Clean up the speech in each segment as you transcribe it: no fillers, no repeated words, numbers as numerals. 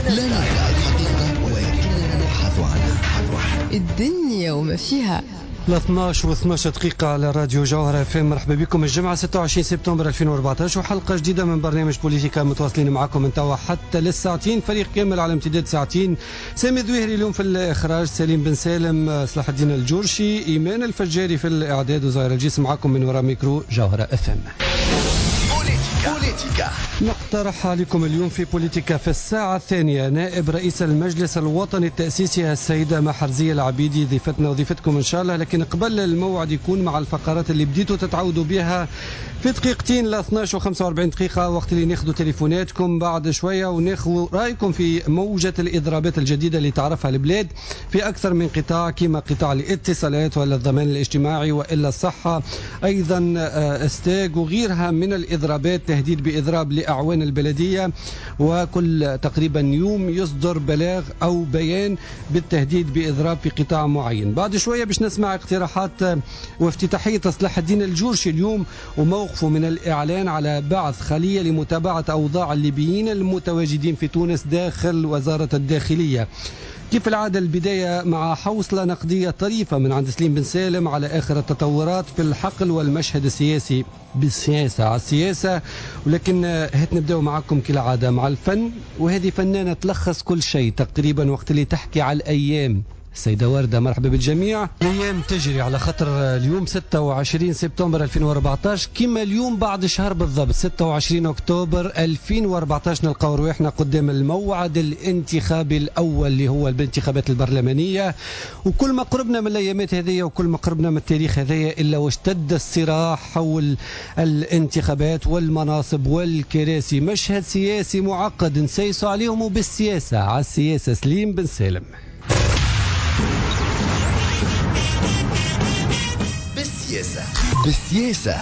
لا نعرف الحقيقة ولكننا نبحث عنها. الدنيا وما فيها. 12 و12 دقيقة على راديو جوهرة FM. مرحبا بكم الجمعة 26 سبتمبر 2014 وحلقة جديدة من برنامج بوليتيكا، متواصلين معكم من توا حتى للساعتين. فريق كامل على امتداد ساعتين: سامي الذويهري اليوم في الإخراج، سليم بن سالم، صلاح الدين الجورشي، إيمان الفجاري في الإعداد، وزهير الجيس معكم من وراء ميكرو جوهرة FM. بوليتيكا نقترح عليكم اليوم في بوليتيكا في الساعة الثانية نائب رئيس المجلس الوطني التأسيسي السيدة محرزية العبيدي، ضيفتنا وضيفتكم إن شاء الله. لكن قبل الموعد يكون مع الفقرات اللي بديتوا تتعودوا بها في دقيقتين ل 12 و 45 دقيقة، وقت اللي ناخذوا تليفوناتكم بعد شوية وناخذوا رأيكم في موجة الإضرابات الجديدة اللي تعرفها البلاد في أكثر من قطاع، كما قطاع الاتصالات ولا الضمان الاجتماعي وإلا الصحة، أيضا استاج وغيرها من الإضرابات، تهديد بإضراب لأعوان البلدية، وكل تقريبا يوم يصدر بلاغ أو بيان بالتهديد بإضراب في قطاع معين. بعد شوية باش نسمع اقتراحات وافتتاحية صلاح الدين الجورشي اليوم وموقفه من الإعلان على بعث خلية لمتابعة أوضاع الليبيين المتواجدين في تونس داخل وزارة الداخلية. كيف العادة البداية مع حوصلة نقدية طريفة من عند سليم بن سالم على آخر التطورات في الحقل والمشهد السياسي بالسياسة على السياسة. ولكن هات نبدأ معكم كالعادة مع الفن، وهذه فنانة تلخص كل شيء تقريبا وقت اللي تحكي على الأيام. السيدة وردة، مرحبا بالجميع. الأيام تجري على خاطر اليوم 26 سبتمبر 2014 كما اليوم بعد شهر بالضبط 26 أكتوبر 2014 نلقاو رواحنا قدام الموعد الانتخابي الأول اللي هو الانتخابات البرلمانية. وكل ما قربنا من الأيامات هذه وكل ما قربنا من التاريخ هذه إلا واشتد الصراع حول الانتخابات والمناصب والكراسي. مشهد سياسي معقد نسيسوا عليهم بالسياسة على السياسة. سليم بن سالم. بالسياسة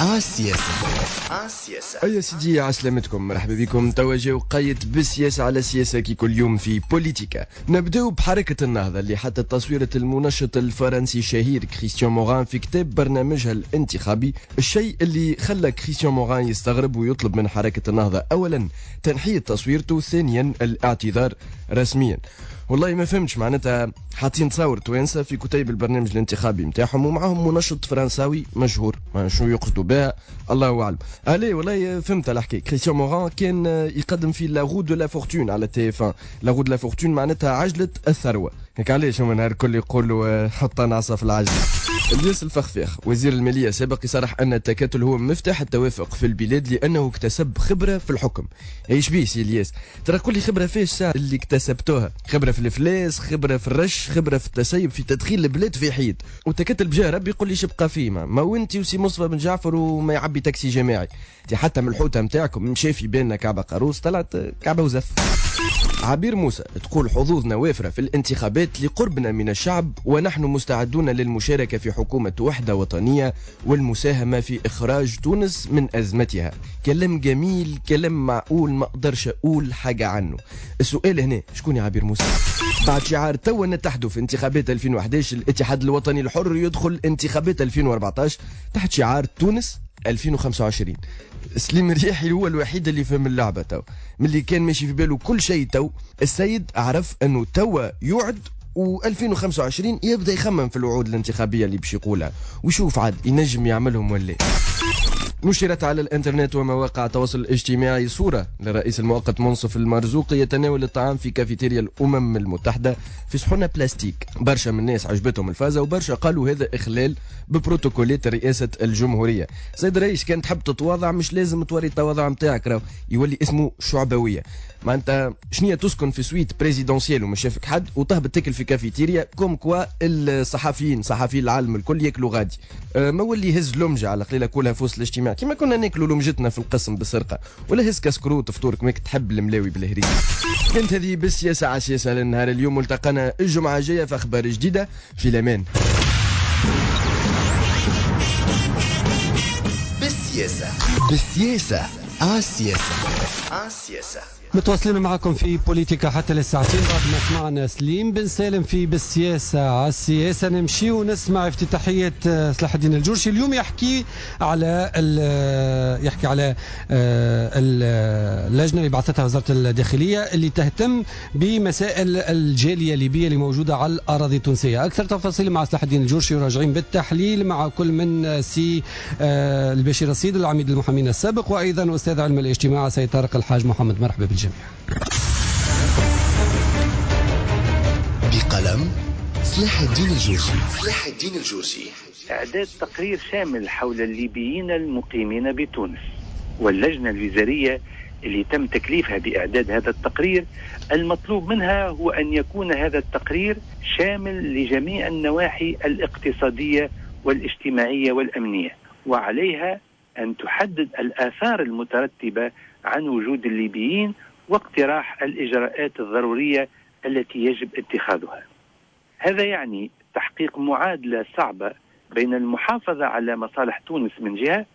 السياسة. يا سيدي عسلامتكم، مرحبا بكم. تواجه قيد بالسياسة على السياسة كي كل يوم في بوليتيكا. نبداو بحركة النهضة اللي حتى تصويرة المنشط الفرنسي الشهير كريستيان موران في كتاب برنامجها الانتخابي، الشيء اللي خلى كريستيان موران يستغرب ويطلب من حركة النهضة أولا تنحية تصويرته، ثانيا الاعتذار رسميا. والله ما فهمتش معناتها حاطين تصاور توانسه في كتيب البرنامج الانتخابي نتاعهم ومعهم منشط فرنساوي مشهور، شنو يقصدوا بها الله اعلم. عليه والله فهمت الحكايه. كريستيان موران كان يقدم في لا غو دو لا فورتون على تي اف 1. لا غو دو لا فورتون معناتها عجله الثروه، هيك علاش هما نهار الكل يقولوا حط نعصه في العجله. الياس الفخفاخ وزير الماليه سابق يصرح ان التكتل هو مفتاح التوافق في البلاد لانه اكتسب خبره في الحكم. ايش بيه سي الياس؟ ترى كل خبره فيش ساعه اللي اكتسبتوها، خبره في الافلاس، خبره في الرش، خبره في التسيب، في تدخيل البلاد في حيط. وتكتل بجاه ربي يقول لي شبقى فيه ما وانتي وسي مصطفى بن جعفر وما يعبي تاكسي جماعي. انت حتى من الحوته نتاعكم مشى في بالنا كعبه قاروس طلعت كعبه وزف. عبير موسى تقول حظوظنا وافرة في الانتخابات لقربنا من الشعب ونحن مستعدون للمشاركة في حكومة وحدة وطنية والمساهمة في إخراج تونس من أزمتها. كلام جميل، كلام معقول، ما أقدرش أقول حاجة عنه. السؤال هنا شكون يا عبير موسى؟ بعد شعار توا نتحدوا في انتخابات 2011 الاتحاد الوطني الحر يدخل انتخابات 2014 تحت شعار تونس 2025. سليم الرياحي هو الوحيد اللي فهم اللعبة تو، من اللي كان ماشي في باله كل شيء تو. السيد عرف انه توا يوعد و2025 يبدا يخمم في الوعود الانتخابية اللي باش يقولها ويشوف عاد ينجم يعملهم ولا. نشرت على الانترنت ومواقع التواصل الاجتماعي صورة لرئيس المؤقت منصف المرزوقي يتناول الطعام في كافيتيريا الأمم المتحدة في صحونة بلاستيك. برشا من الناس عجبتهم الفازة وبرشا قالوا هذا إخلال ببروتوكولات رئاسة الجمهورية. سيد الرئيس كان تحب تتواضع مش لازم توري التواضع متاعك، راهو يولي اسمه شعبوية. ما انت شنية تسكن في سويت بريزيدونسيال ومش شافك حد وتهبط تاكل في كافيتيريا كوم كوا الصحفيين صحفي العالم الكل ياكلوا غادي. ما ولي هز لمجة على قليلة كلها في وسط الاجتماع كما كنا ناكلوا لمجتنا في القسم بالسرقة، ولا هز كسكروت فطورك ماك تحب الملاوي بالهريس. كانت هذه بالسياسة على السياسة للنهار اليوم. ملتقانا الجمعة الجاية في أخبار جديدة. في الأمان. بالسياسة السياسة. متواصلين معكم في بوليتيكا حتى للساعتين. بعد ما سمعنا سليم بن سالم في بالسياسة على السياسة، نمشي ونسمع افتتاحية صلاح الدين الجرشي. اليوم يحكي على اللجنة اللي بعثتها وزارة الداخلية اللي تهتم بمسائل الجالية الليبية اللي موجودة على الأراضي التونسية. أكثر تفاصيل مع صلاح الدين الجرشي وراجعين بالتحليل مع كل من سي البشير رصيد العميد المحامين السابق، وأيضا أستاذ علم الاجتماع سيد طارق الحاج محمد. مرحبا بالجميع. بقلم صلاح الدين الجرشي. صلاح الدين الجرشي إعداد تقرير شامل حول الليبيين المقيمين بتونس، واللجنة الوزارية اللي تم تكليفها بإعداد هذا التقرير المطلوب منها هو أن يكون هذا التقرير شامل لجميع النواحي الاقتصادية والاجتماعية والأمنية، وعليها أن تحدد الآثار المترتبة عن وجود الليبيين واقتراح الإجراءات الضرورية التي يجب اتخاذها. هذا يعني تحقيق معادلة صعبة بين المحافظة على مصالح تونس من جهة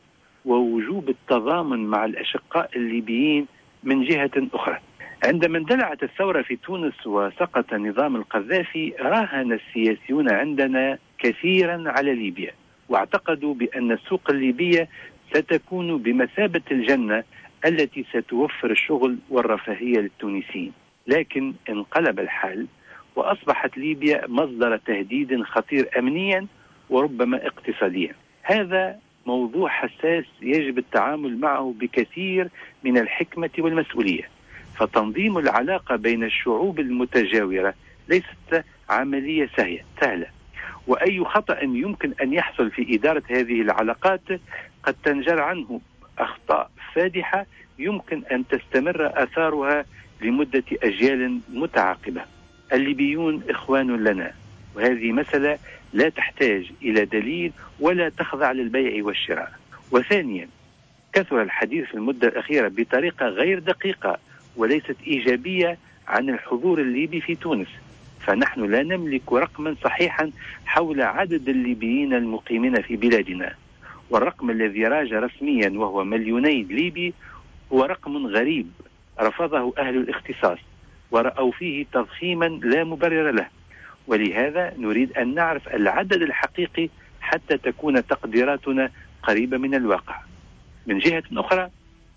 ووجوب التضامن مع الأشقاء الليبيين من جهة أخرى. عندما اندلعت الثورة في تونس وسقط نظام القذافي، راهن السياسيون عندنا كثيرا على ليبيا، واعتقدوا بأن السوق الليبية ستكون بمثابة الجنة التي ستوفر الشغل والرفاهية للتونسيين. لكن انقلب الحال وأصبحت ليبيا مصدر تهديد خطير أمنيا وربما اقتصاديا. هذا موضوع حساس يجب التعامل معه بكثير من الحكمة والمسؤولية، فتنظيم العلاقة بين الشعوب المتجاورة ليست عملية سهلة، وأي خطأ يمكن أن يحصل في إدارة هذه العلاقات قد تنجر عنه أخطاء فادحة يمكن أن تستمر آثارها لمدة أجيال متعاقبة. الليبيون إخوان لنا، وهذه مسألة لا تحتاج إلى دليل ولا تخضع للبيع والشراء. وثانيا، كثر الحديث في المدة الأخيرة بطريقة غير دقيقة وليست إيجابية عن الحضور الليبي في تونس، فنحن لا نملك رقما صحيحا حول عدد الليبيين المقيمين في بلادنا، والرقم الذي راج رسميا وهو 2,000,000 ليبي هو رقم غريب رفضه أهل الاختصاص ورأوا فيه تضخيما لا مبرر له، ولهذا نريد أن نعرف العدد الحقيقي حتى تكون تقديراتنا قريبة من الواقع. من جهة أخرى،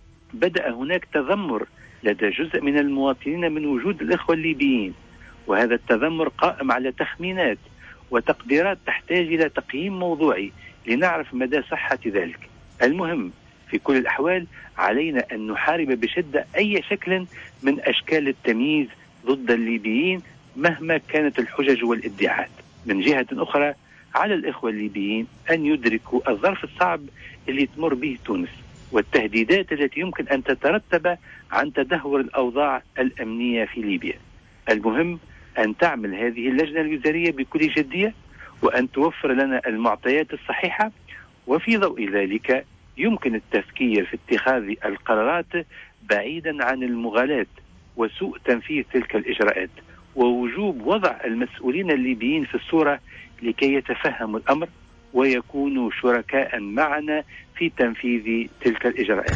بدأ هناك تذمر لدى جزء من المواطنين من وجود الإخوة الليبيين، وهذا التذمر قائم على تخمينات وتقديرات تحتاج إلى تقييم موضوعي لنعرف مدى صحة ذلك. المهم في كل الأحوال علينا أن نحارب بشدة أي شكل من أشكال التمييز ضد الليبيين مهما كانت الحجج والادعاءات. من جهة أخرى، على الإخوة الليبيين أن يدركوا الظرف الصعب اللي تمر به تونس والتهديدات التي يمكن أن تترتب عن تدهور الأوضاع الأمنية في ليبيا. المهم أن تعمل هذه اللجنة الوزارية بكل جدية وأن توفر لنا المعطيات الصحيحة، وفي ضوء ذلك يمكن التفكير في اتخاذ القرارات بعيدا عن المغالاة وسوء تنفيذ تلك الإجراءات، ووجوب وضع المسؤولين الليبيين في الصورة لكي يتفهموا الأمر ويكونوا شركاء معنا في تنفيذ تلك الإجراءات.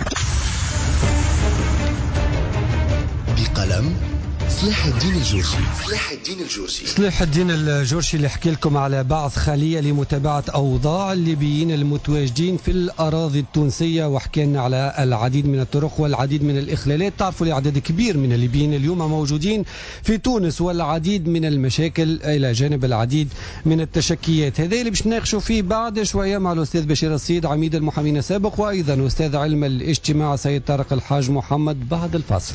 بقلم صلاح الدين الجرشي. صلاح الدين الجرشي. صلاح الدين الجرشي اللي يحكي لكم على بعث خلية لمتابعة أوضاع الليبيين المتواجدين في الأراضي التونسية، وحكي لنا على العديد من الطرق والعديد من الإخلالات. تعرفوا لعدد كبير من الليبيين اليوم موجودين في تونس والعديد من المشاكل إلى جانب العديد من التشكيات. هذا اللي باش نناقشوا فيه بعد شوية مع الأستاذ بشير رصيد عميد المحامين السابق، وأيضا أستاذ علم الاجتماع سيد طارق الحاج محمد بعد الفاصل.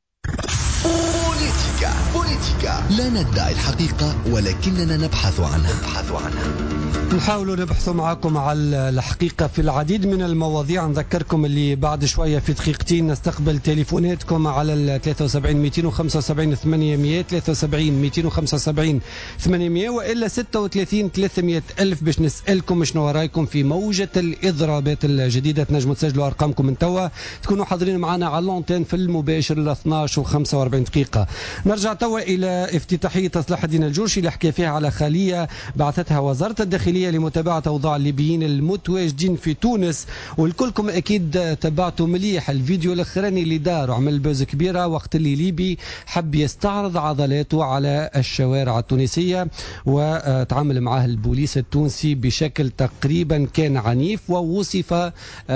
بوليتيكا لا ندعي الحقيقة ولكننا نبحث عنها. نحاول نبحث معكم على الحقيقة في العديد من المواضيع. نذكركم اللي بعد شوية في دقيقتين نستقبل تليفوناتكم على 73 275 800 73 275 800 وإلا 36 300 ألف باش نسألكم شنو رايكم في موجة الإضرابات الجديدة. تنجموا تسجلوا أرقامكم من توا، تكونوا حاضرين معنا على اللونتين في المباشر ل 12 و45 دقيقة. نرجع توا إلى افتتاحية صلاح الدين الجرشي اللي حكى فيها على خلية بعثتها وزارة الداخلية الداخلية لمتابعة أوضاع الليبيين المتواجدين في تونس. والكلكم أكيد تابعتوا مليح الفيديو الأخراني اللي دار وعمل بوز كبيرة وقت اللي ليبي حب يستعرض عضلاته على الشوارع التونسية، وتعامل معه البوليس التونسي بشكل تقريبا كان عنيف، ووصف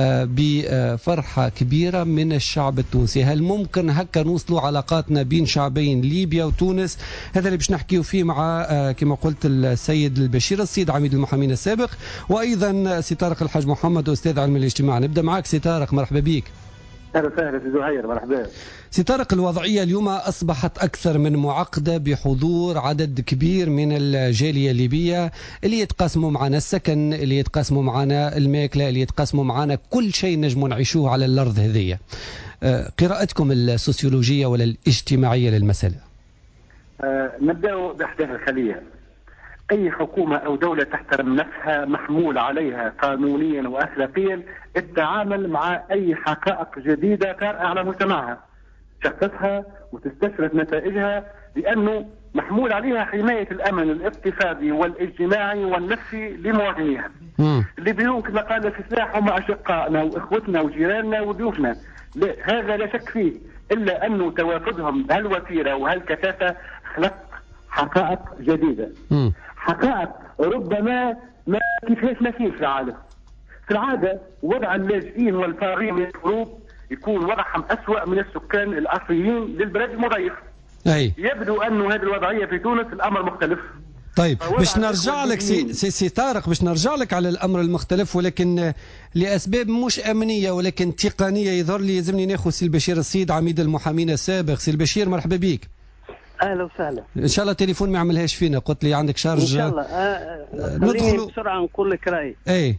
بفرحة كبيرة من الشعب التونسي. هل ممكن هكا نوصلوا علاقاتنا بين شعبين ليبيا وتونس؟ هذا اللي باش نحكيه فيه مع كما قلت السيد البشير الصيد عميد المحامين السابق، وايضا سي طارق الحاج محمد استاذ علم الاجتماع. نبدا معك سي طارق، مرحبا بك. اهلا وسهلا سي زهير، مرحبا. سي طارق، الوضعيه اليوم اصبحت اكثر من معقده بحضور عدد كبير من الجاليه الليبيه اللي يتقاسموا معنا السكن، اللي يتقاسموا معنا الماكله، اللي يتقاسموا معنا كل شيء نجموا نعيشوه على الارض هذية. قراءتكم السوسيولوجيه ولا الاجتماعيه للمساله؟ نبدأ بأحداث الخلية. أي حكومة أو دولة تحترم نفسها محمول عليها قانونيا وأخلاقيا التعامل مع أي حقائق جديدة طارئة على مجتمعها، تشخصها وتستشرف نتائجها، لأنه محمول عليها حماية الأمن الاقتصادي والاجتماعي والنفسي لمواطنيها. الليبيون كما قال في السلاح هم أشقائنا وإخوتنا وجيراننا وضيوفنا، هذا لا شك فيه، إلا أنه توافدهم بهالوتيرة وهالكثافة خلق حقائق جديدة. حقائق ربما ما كيفاش ما فيه في العالم. في العادة وضع اللاجئين والفارين من الحروب يكون وضعهم أسوأ من السكان الأصليين للبلاد المضيف. يبدو أن هذه الوضعية في تونس الأمر مختلف. طيب باش نرجع لك سي طارق، باش نرجع لك على الامر المختلف، ولكن لاسباب مش امنيه ولكن تقنيه يظهر لي يلزمني ناخذ سي البشير الصيد عميد المحامين السابق. سي البشير مرحبا بك. اهلا وسهلا. ان شاء الله التليفون ما يعملهاش فينا، قلت لي عندك شارج. ان شاء الله. ندخل بسرعه نقول لك رايي.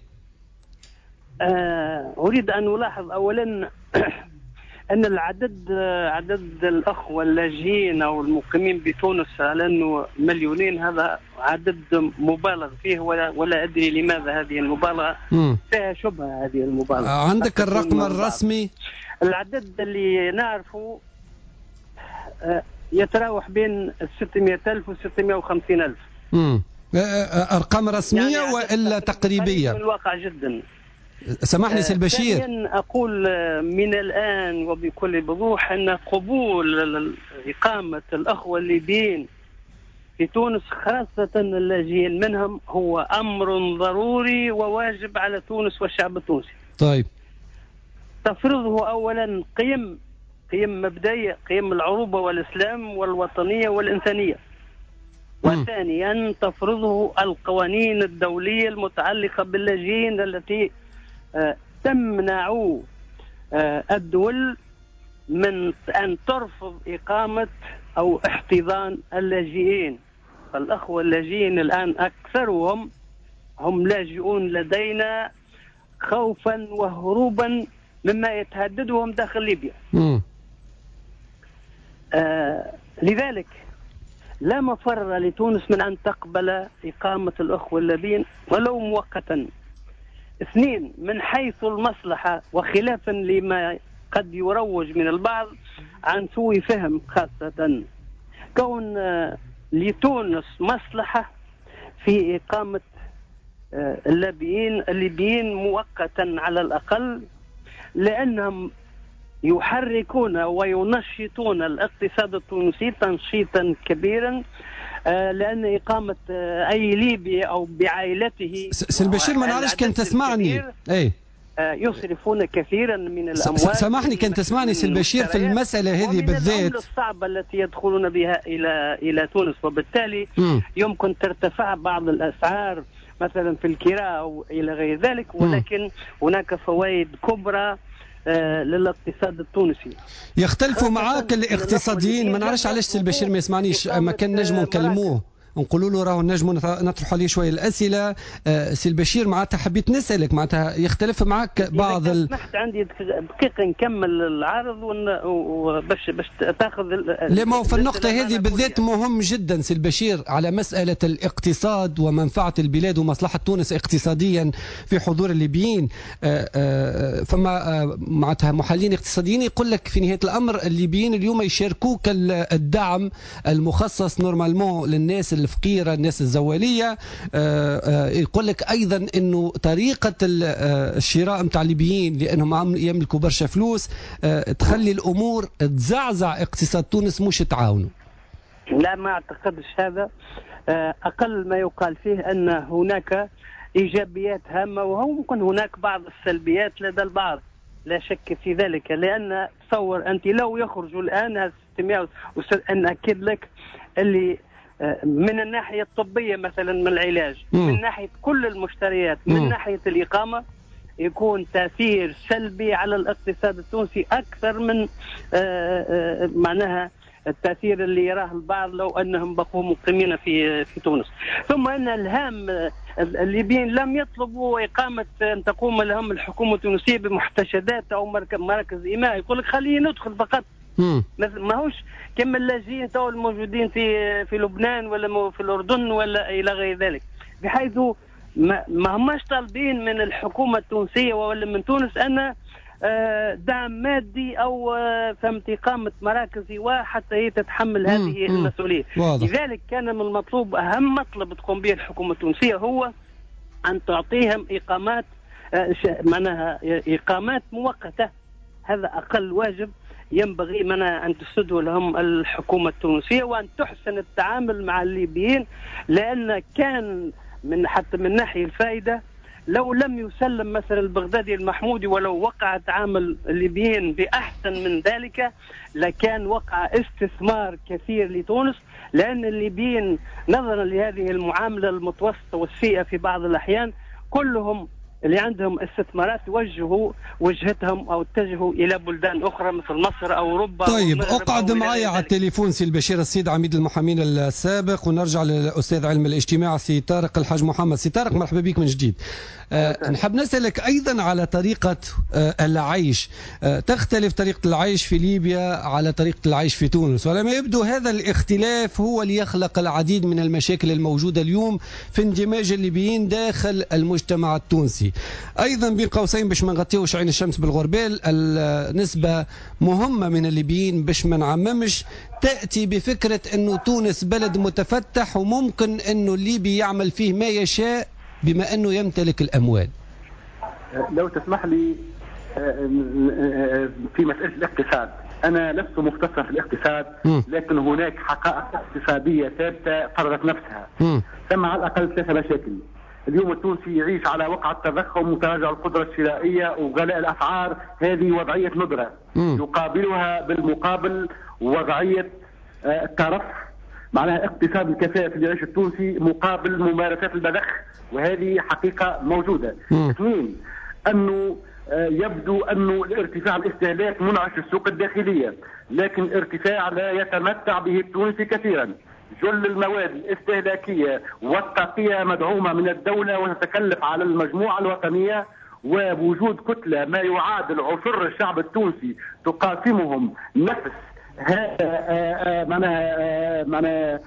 اريد ان الاحظ اولا ان عدد الاخوه اللاجئين او المقيمين بتونس على انه مليونين، هذا عدد مبالغ فيه، ولا ادري لماذا هذه المبالغه. فيها شبهه هذه المبالغه. عندك الرقم الرسمي؟ العدد اللي نعرفه يتراوح بين 600,000 و 650,000. ارقام رسميه يعني ولا تقريبيه؟ من الواقع جدا. سامحني سي البشير. ثانيا اقول من الان وبكل وضوح ان قبول اقامه الاخوه الليبيين في تونس خاصه اللاجئين منهم هو امر ضروري وواجب على تونس والشعب التونسي. طيب. تفرضه اولا قيم مبدئيه، قيم العروبه والاسلام والوطنيه والانسانيه. وثانيا تفرضه القوانين الدوليه المتعلقه باللاجئين التي تمنع الدول من أن ترفض إقامة أو احتضان اللاجئين. فالأخوة اللاجئين الآن أكثرهم هم لاجئون لدينا خوفا وهروبا مما يتهددهم داخل ليبيا. لذلك لا مفر لتونس من أن تقبل إقامة الأخوة الليبيين ولو مؤقتا. اثنين، من حيث المصلحة وخلافا لما قد يروج من البعض عن سوء فهم، خاصة كون لتونس مصلحة في إقامة الليبيين مؤقتا على الأقل، لأنهم يحركون وينشطون الاقتصاد التونسي تنشيطا كبيرا، لأن إقامة أي ليبي أو بعائلته. سي البشير ما نعرفش كان تسمعني. يصرفون كثيرا من الأموال. سامحني كان تسمعني سي البشير في المسألة هذه بالذات. العملة الصعبة التي يدخلون بها إلى تونس، وبالتالي يمكن ترتفع بعض الأسعار مثلا في الكراء أو إلى غير ذلك، ولكن هناك فوائد كبرى للاقتصاد التونسي. يختلفوا معاك الاقتصاديين، ما نعرفش علاش سي البشير ما يسمعنيش، ما كان نجموا نكلموه نقولوا له راهو نجموا نطرح عليه شويه الاسئله. سي البشير معناتها حبيت نسالك، معناتها يختلف معك بعض سمحت عندي دقيقه نكمل العرض باش تاخذ. لا ما هو في النقطه هذه بالذات مهم جدا سي البشير على مساله الاقتصاد ومنفعه البلاد ومصلحه تونس اقتصاديا في حضور الليبيين. فما معناتها محللين اقتصاديين يقول لك في نهايه الامر الليبيين اليوم يشاركوك الدعم المخصص نورمالمون للناس الفقيرة، الناس الزوالية. يقول لك أيضا أنه طريقة الشراء متاع الليبيين لأنهم يملكوا برشا فلوس تخلي الأمور تزعزع اقتصاد تونس مش تعاونوا. لا، ما أعتقدش هذا. أقل ما يقال فيه أن هناك إيجابيات هامة، وهو ممكن هناك بعض السلبيات لدى البعض، لا شك في ذلك. لأن تصور أنت لو يخرجوا الآن 600 أن أكد لك اللي من الناحية الطبية مثلا من العلاج، من ناحية كل المشتريات، من ناحية الإقامة، يكون تأثير سلبي على الاقتصاد التونسي أكثر من معناها التأثير اللي يراه البعض لو أنهم بقوا مقيمين في تونس. ثم أن الهام الليبيين لم يطلبوا إقامة أن تقوم لهم الحكومة التونسية بمحتشدات أو مراكز إيماء. يقول لك خليه ندخل فقط، ما هوش كما اللاجئين تو الموجودين في لبنان ولا في الأردن ولا إلى غير ذلك، بحيث ما هماش طالبين من الحكومة التونسية ولا من تونس أن دعم مادي أو فهمت إقامة مراكز إيواء حتى هي تتحمل هذه المسؤولية. لذلك كان من المطلوب، أهم مطلب تقوم به الحكومة التونسية هو أن تعطيهم إقامات، معناها إقامات مؤقتة. هذا أقل واجب ينبغي أن تسده لهم الحكومة التونسية، وأن تحسن التعامل مع الليبيين. لأن كان حتى من ناحية الفائدة لو لم يسلم مثلا البغدادي المحمودي ولو وقع تعامل الليبيين بأحسن من ذلك لكان وقع استثمار كثير لتونس. لأن الليبيين نظرا لهذه المعاملة المتوسطة والسيئة في بعض الأحيان كلهم اللي عندهم استثمارات وجهوا وجهتهم أو اتجهوا إلى بلدان أخرى مثل مصر أو أوروبا. طيب اقعد معي على التليفون سي البشير السيد عميد المحامين السابق، ونرجع للأستاذ علم الاجتماع سي طارق الحاج محمد. سي طارق مرحبا بك من جديد. نحب نسألك أيضا على طريقة العيش. تختلف طريقة العيش في ليبيا على طريقة العيش في تونس، ولما يبدو هذا الاختلاف هو اللي يخلق العديد من المشاكل الموجودة اليوم في اندماج الليبيين داخل المجتمع التونسي. أيضا بين قوسين باش ما نغطيوش عين الشمس بالغربال، النسبة مهمة من الليبيين باش ما نعممش تأتي بفكرة أنه تونس بلد متفتح وممكن أنه الليبي يعمل فيه ما يشاء بما أنه يمتلك الأموال. لو تسمح لي في مسألة الاقتصاد، أنا لست مختصا في الاقتصاد، لكن هناك حقائق اقتصادية ثابتة فرضت نفسها. ثم على الأقل 3 مشاكل. اليوم التونسي يعيش على وقع التضخم وتراجع القدرة الشرائية وغلاء الأسعار، هذه وضعية ندرة يقابلها بالمقابل وضعية الترف، معناها اقتصاد الكفاف اللي يعيش التونسي مقابل ممارسات البذخ، وهذه حقيقة موجودة. 2 أنه يبدو أنه الارتفاع الاستهلاك منعش السوق الداخلية، لكن ارتفاع لا يتمتع به التونسي كثيرا. جل المواد الاستهلاكية والطاقية مدعومة من الدولة وتتكلف على المجموعة الوطنية، ووجود كتلة ما يعادل عشر الشعب التونسي تقاسمهم نفس معناها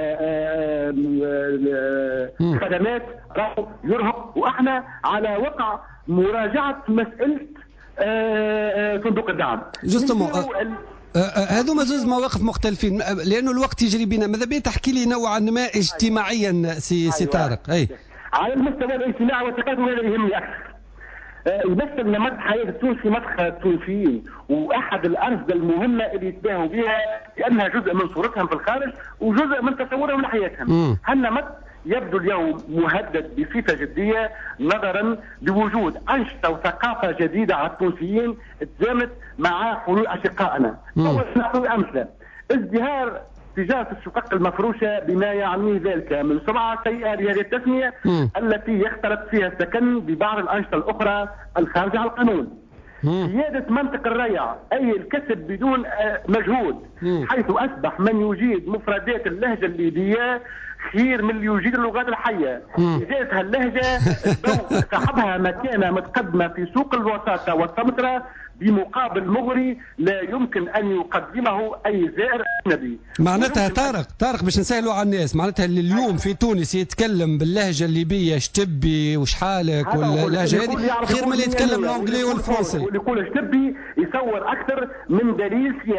خدمات يرهق. واحنا على وقع مراجعة مسألة صندوق الدعم. هذوما زوز مواقف مختلفين لأنه الوقت يجري بنا. ماذا بيك تحكي لي نوعا ما اجتماعيا سي طارق؟ أي على المستوى الاجتماعي والثقافي هذا يهمني أكثر. يمثل نمط حياة التونسي مدخل التونسيين، وأحد الأرصدة المهمة اللي يتباهوا بها لأنها جزء من صورتهم في الخارج وجزء من تصورهم لحياتهم. هالنمط يبدو اليوم مهدد بصفة جدية نظرا لوجود أنشطة وثقافة جديدة على التونسيين تزامت مع حلول أشقائنا. نعطي أمثلة: ازدهار تجارة الشقق المفروشة بما يعنيه ذلك من سرعة سيئة لهذه التسمية التي يختلط فيها السكن ببعض الأنشطة الأخرى الخارجة عن القانون. زيادة منطق الريع أي الكسب بدون مجهود، حيث أصبح من يجيد مفردات اللهجة الليبية خير من اللي يجيد اللغات الحية. زيادة اللهجة صاحبها مكانة متقدمة في سوق الوساطة والسمترة بمقابل مغري لا يمكن أن يقدمه أي زائر أجنبي. معناتها طارق باش نسهلوا على الناس، معناتها اللي اليوم في تونس يتكلم باللهجة الليبية شتبي وشحالك واللهجة هذه خير من اللي يتكلم الانجلي والفرنسي. واللي يقول شتبي يصور أكثر من دليل سياحي.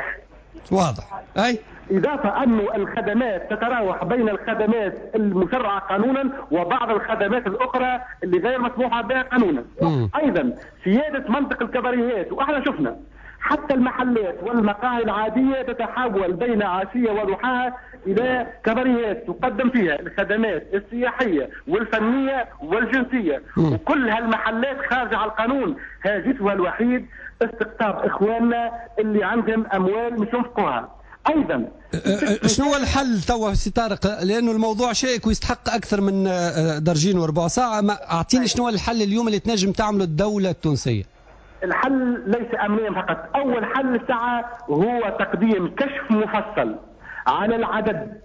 واضح. أي إضافة أن الخدمات تتراوح بين الخدمات المشرعة قانونا وبعض الخدمات الأخرى اللي غير مسموحة بها قانونا. أيضا سيادة منطق الكباريهات، وإحنا شفنا حتى المحلات والمقاهي العادية تتحول بين عشية وضحاها إلى كباريهات تقدم فيها الخدمات السياحية والفنية والجنسية، وكل هالمحلات خارجة على القانون، هاجسها الوحيد استقطاب إخواننا اللي عندهم أموال مش ينفقوها. ايضا شنو هو الحل توا سي طارق؟ لانه الموضوع شائك ويستحق اكثر من درجين وربع ساعه. اعطيني شنو هو الحل اليوم اللي تنجم تعمله الدوله التونسيه؟ الحل ليس امنيا فقط. اول حل الساعه هو تقديم كشف مفصل على العدد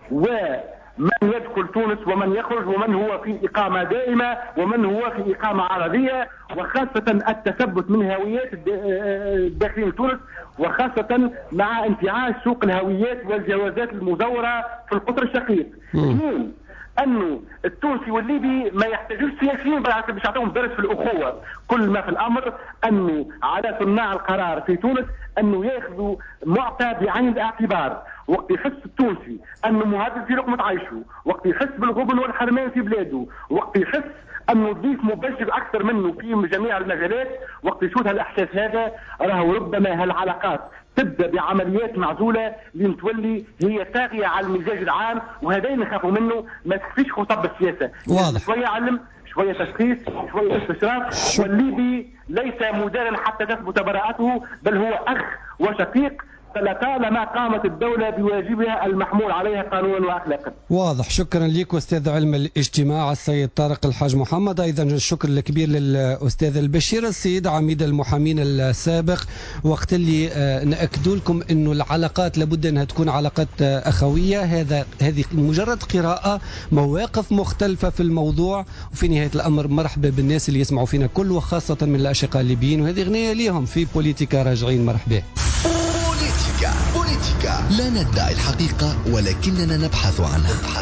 ومن يدخل تونس ومن يخرج ومن هو في إقامة دائمة ومن هو في إقامة عرضية، وخاصة التثبت من هويات داخل تونس، وخاصة مع انتعاش سوق الهويات والجوازات المزورة في القطر الشقيق. اثنين، انه التونسي والليبي ما يحتاجوش سياسيين باش يعطوهم درس في الاخوه، كل ما في الامر انه على صناع القرار في تونس انه ياخذوا معطى بعين الاعتبار. وقت يحس التونسي انه مهدد في لقمه عيشه، وقت يحس بالغبن والحرمان في بلاده، وقت يحس انه ضيف مبجل اكثر منه في جميع المجالات، وقت يشوف هالاحساس هذا راهو ربما هالعلاقات تبدا بعمليات معزوله لين تولي هي طاغيه على المزاج العام، وهذا نخافوا منه. ما تكفيش خطاب السياسه، واضح. شويه علم، شويه تشخيص، شويه استشراف. والليبي ليس مدانا حتى تثبت براءته، بل هو اخ وشقيق لطالما قامت الدولة بواجبها المحمول عليها قانونا واخلاقا. واضح. شكرا لك استاذ علم الاجتماع السيد طارق الحاج محمد. ايضا الشكر الكبير للاستاذ البشير السيد عميد المحامين السابق. وقت اللي ناكدوا لكم انه العلاقات لابد انها تكون علاقات اخويه. هذه مجرد قراءه مواقف مختلفه في الموضوع، وفي نهايه الامر مرحبا بالناس اللي يسمعوا فينا كل، وخاصه من الاشقاء الليبيين، وهذه اغنيه ليهم في بوليتيكا راجعين. مرحبا. بوليتيكا لا ندعي الحقيقة ولكننا نبحث عنها.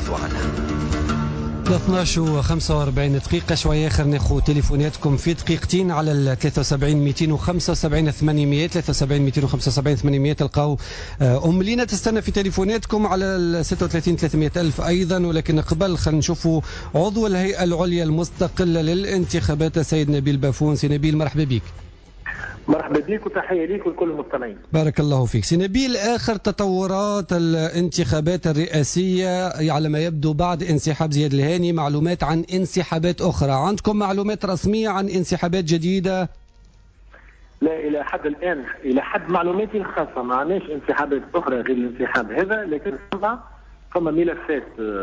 12:45 دقيقة. شوية آخر ناخذ تليفوناتكم في دقيقتين على 73 275 800 73 275 800. تلقاو لينا تستنى في تليفوناتكم على 36 300 ألف أيضا. ولكن قبل خلينا نشوفوا عضو الهيئة العليا المستقلة للانتخابات السيد نبيل بافون. سي نبيل مرحبا بك. مرحبا بك وتحية ليك ولكل المستمعين. بارك الله فيك. سي نبيل، آخر تطورات الانتخابات الرئاسية على ما يبدو بعد انسحاب زياد الهاني، معلومات عن انسحابات أخرى، عندكم معلومات رسمية عن انسحابات جديدة؟ لا، إلى حد الآن، إلى حد معلوماتي الخاصة ما عناش انسحابات أخرى غير الانسحاب هذا، لكن فما ملفات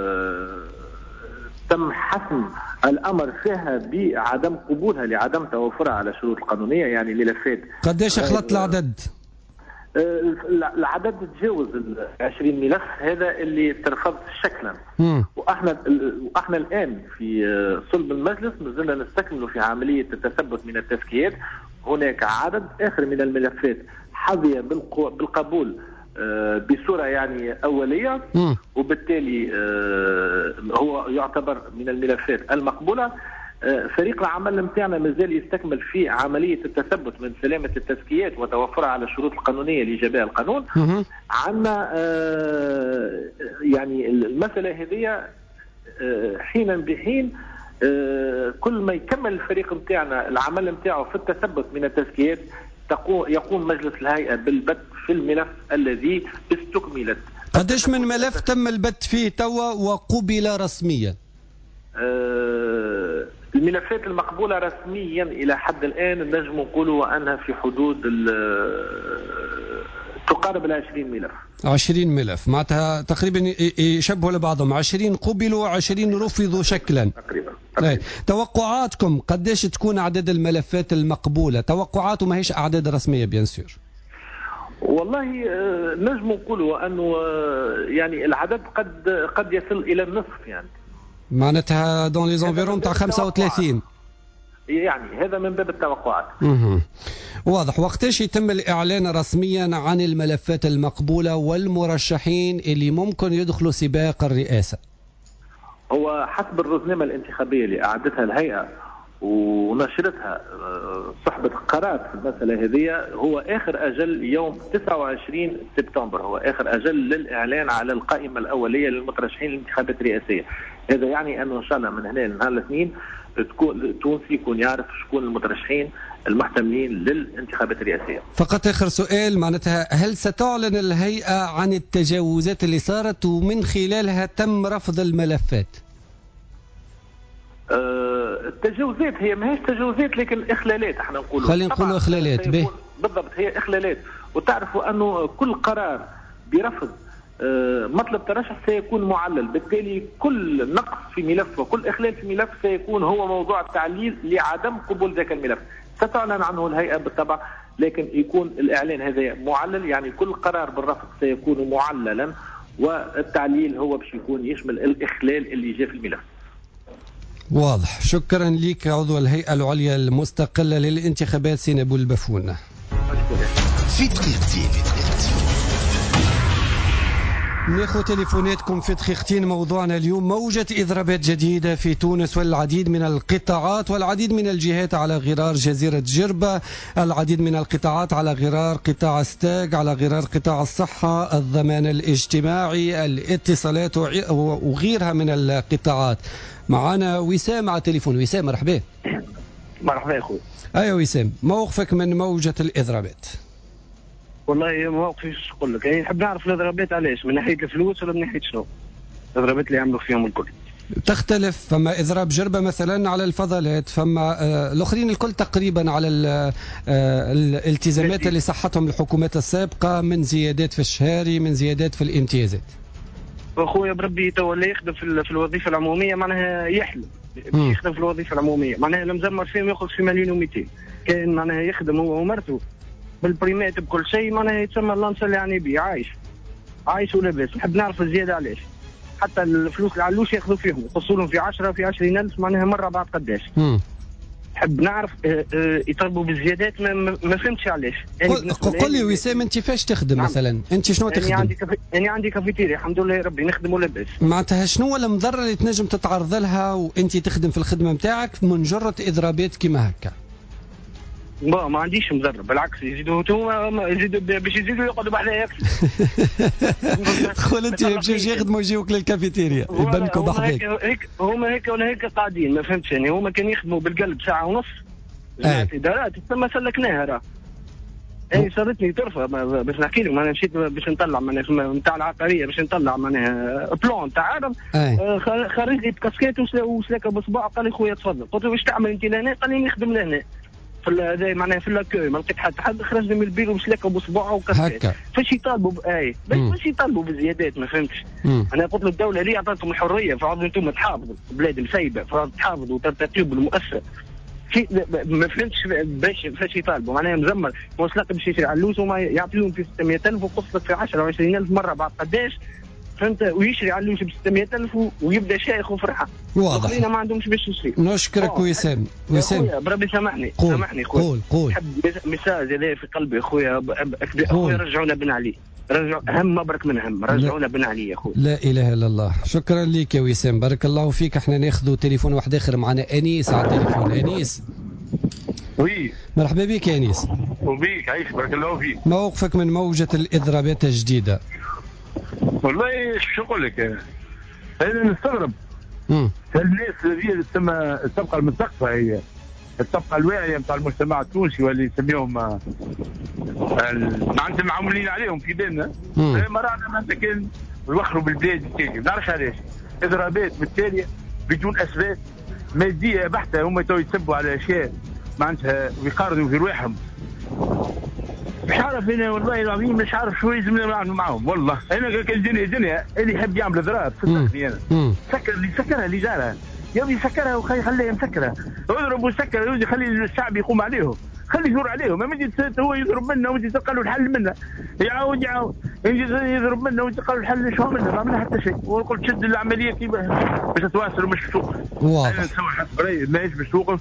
تم حسم الامر فيها بعدم قبولها لعدم توفرها على شروط القانونيه، يعني ملفات. قديش خلط العدد؟ العدد تجاوز 20 ملف، هذا اللي ترفض شكلا. واحنا الان في صلب المجلس مازلنا نستكمل في عمليه التثبت من التزكيات. هناك عدد اخر من الملفات حظي بالقبول بصورة يعني أولية، وبالتالي هو يعتبر من الملفات المقبولة. فريق العمل متاعنا مازال يستكمل في عملية التثبت من سلامة التزكيات وتوفرها على الشروط القانونية اللي جابها القانون. عندنا يعني المسألة هذه حينا بحين كل ما يكمل الفريق متاعنا العمل متاعه في التثبت من التزكيات يقوم مجلس الهيئة بالبت في الملف الذي استكملت. قديش من ملف تم البت فيه توا وقبل رسميا؟ الملفات المقبولة رسميا إلى حد الآن نجم نقولوا أنها في حدود تقارب 20 ملف. 20 ملف معناتها تقريبا يشبهوا لبعضهم، 20 قبلوا 20 رفضوا شكلا تقريبا. توقعاتكم قديش تكون أعداد الملفات المقبولة؟ توقعات وما هيش أعداد رسمية بيان سور. والله نجم نقولوا أنه يعني العدد قد يصل إلى النصف، يعني معناتها دون لي زونفيرون تاع 35 يعني. هذا من باب التوقعات. واضح. وقتاش يتم الإعلان رسميا عن الملفات المقبولة والمرشحين اللي ممكن يدخلوا سباق الرئاسة؟ هو حسب الرزنامة الانتخابية اللي أعدتها الهيئة ونشرتها صحبة قرار في المسألة هذه، هو آخر أجل يوم 29 سبتمبر، هو آخر أجل للإعلان على القائمة الأولية للمترشحين للانتخابات الرئاسية. هذا يعني أنه إن شاء الله من هنا لنهار الاثنين تكون التونسي يكون يعرف شكون المترشحين المحتملين للانتخابات الرئاسية. فقط آخر سؤال، معناتها هل ستعلن الهيئة عن التجاوزات اللي صارت ومن خلالها تم رفض الملفات؟ التجاوزات هي ما هيش تجاوزات لكن إخلالات، احنا نقولوا خلينا نقولوا إخلالات. بالضبط هي إخلالات. وتعرفوا أنه كل قرار برفض مطلب ترشح سيكون معلل، بالتالي كل نقص في ملف وكل إخلال في ملف سيكون هو موضوع التعليل لعدم قبول ذاك الملف. ستعلن عنه الهيئة بالطبع، لكن يكون الإعلان هذا معلل، يعني كل قرار بالرفض سيكون معللا، والتعليل هو باش يكون يشمل الإخلال اللي جاء في الملف. واضح. شكرا لك عضو الهيئة العليا المستقلة للانتخابات سي نبيل البفون. في دقيقتين ناخذ تليفوناتكم في دقيقتين. موضوعنا اليوم موجة إضرابات جديدة في تونس والعديد من القطاعات والعديد من الجهات على غرار جزيرة جربة، العديد من القطاعات على غرار قطاع ستاج، على غرار قطاع الصحة، الضمان الاجتماعي، الاتصالات وغيرها من القطاعات. معنا وسام على التليفون. وسام مرحبا. مرحبا يا اخوي. ايوه وسام، موقفك من موجة الإضرابات؟ والله موقفي ايش نقول لك، يعني نحب نعرف الاضرابات علاش، من ناحيه الفلوس ولا من ناحيه شنو؟ الاضرابات اللي يعملوا فيهم الكل تختلف. فما اضراب جربه مثلا على الفضلات، فما الاخرين الكل تقريبا على الالتزامات اللي صحتهم الحكومات السابقه، من زيادات في الشهاري، من زيادات في الامتيازات. اخويا بربي تولى يخدم في الوظيفه العموميه، معناها يحلم يخدم في الوظيفه العموميه، معناها المزمر فيهم ياخذ في 1,200,000. كان معناها يخدم هو ومرته بالبريمات بكل شيء، معناها يتسمى الله نصلي على النبي، عايش ولاباس. نحب نعرف الزياده علاش، حتى الفلوس العلوش ياخذوا فيهم، يقصوا لهم في 10 في 20,000، معناها مره بعد قداش. نحب نعرف يطلبوا بالزيادات، ما فهمتش علاش. يعني قل لي وسام، انت فاش تخدم؟ نعم. مثلا انت شنو تخدم؟ انا عندي كافيتيريا الحمد لله ربي، نخدم ولاباس. معناتها شنو المضره اللي تنجم تتعرض لها وانت تخدم في الخدمه نتاعك من جرة اضرابات كيما هكا؟ ما عنديش مضرب، بالعكس يزيدوا باش يزيدوا يقعدوا بحذايا ياكلوا. تقول انت باش يخدموا يجيوك للكافيتيريا يبنكوا بحذاك. هما هيك ولا هيك قاعدين، ما فهمتش يعني. هما كان يخدموا بالقلب ساعه ونص جماعه ادارات، ثم سلكناها راه. يعني صارتني طرفه باش نحكي لكم. انا مشيت باش نطلع نتاع العقاريه، باش نطلع معناها بلون تاع عالم، خرج لي كاسكيت وسلاكه بصباع، قال لي خويا تفضل. قلت له واش تعمل انت لهنا؟ قال لي نخدم لهنا في معناها في اللاكوي. ما لقيت حد خرجني من البيرو بسلاكه بصباعه وكاسكيت. فاش يطالبوا فاش يطالبوا بزيادات؟ ما فهمتش. انا قلت له الدوله اللي اعطتكم الحريه، فعاودوا انتم تحافظوا، بلاد مسيبه فعاود تحافظوا وترتقيوا بالمؤسسه. ما فهمتش فاش يطالبوا، معناها مزمر موسلاق باش يشري علوس وما يعطيهم في 600,000 وقص لك في 10 و 20,000 مره بعد قداش، فهمت؟ ويشري علوش ب 600,000 ويبدا شايخ وفرحه. واضح. الاخرين ما عندهمش باش يشري. نشكرك وسام. وسام بربي سامحني قول نحب مساج هذا في قلبي اخويا. اخويا رجعونا بن علي، هم مبرك من هم، رجعونا بن علي يا اخويا. لا اله الا الله. شكرا لك يا وسام، بارك الله فيك. احنا ناخذ تليفون واحد اخر. معنا انيس على التليفون. انيس. وي مرحبا بك يا انيس. وبيك عيش بارك الله فيك. موقفك من موجة الاضرابات الجديدة؟ والله شو نقول لك، انا نستغرب الناس اللي تسمى الطبقه المثقفه، هي الطبقه الواعيه نتاع المجتمع التونسي، واللي يسميهم معناتها معاملين عليهم في بالنا. مرات معناتها كان يوخروا بالبلاد التالي، ما نعرفش علاش اضرابات بالتالي بدون اسباب ماديه بحته. هما تو يتسبوا على اشياء معناتها ويقارنوا في رواحهم. مش عارف انا والله العظيم، مش عارف شو يلزمنا نعمل معاهم. والله انا دنيا اللي يحب يعمل اضراب صدقني انا سكرها اللي جارها يا ابني، سكرها وخليها مسكرها. اضرب وسكر، خلي الشعب يقوم عليهم، خلي يدور عليهم. ما يجي هو يضرب منا وانت تلقى له الحل منه، يعاود يجي يضرب منا وانت تلقى له الحل. شو عملنا؟ ما عملنا حتى شيء. وقلت شد العمليه كيف باش تواصل مش توقف. انا نسوي حسب رايي ماهيش باش توقف،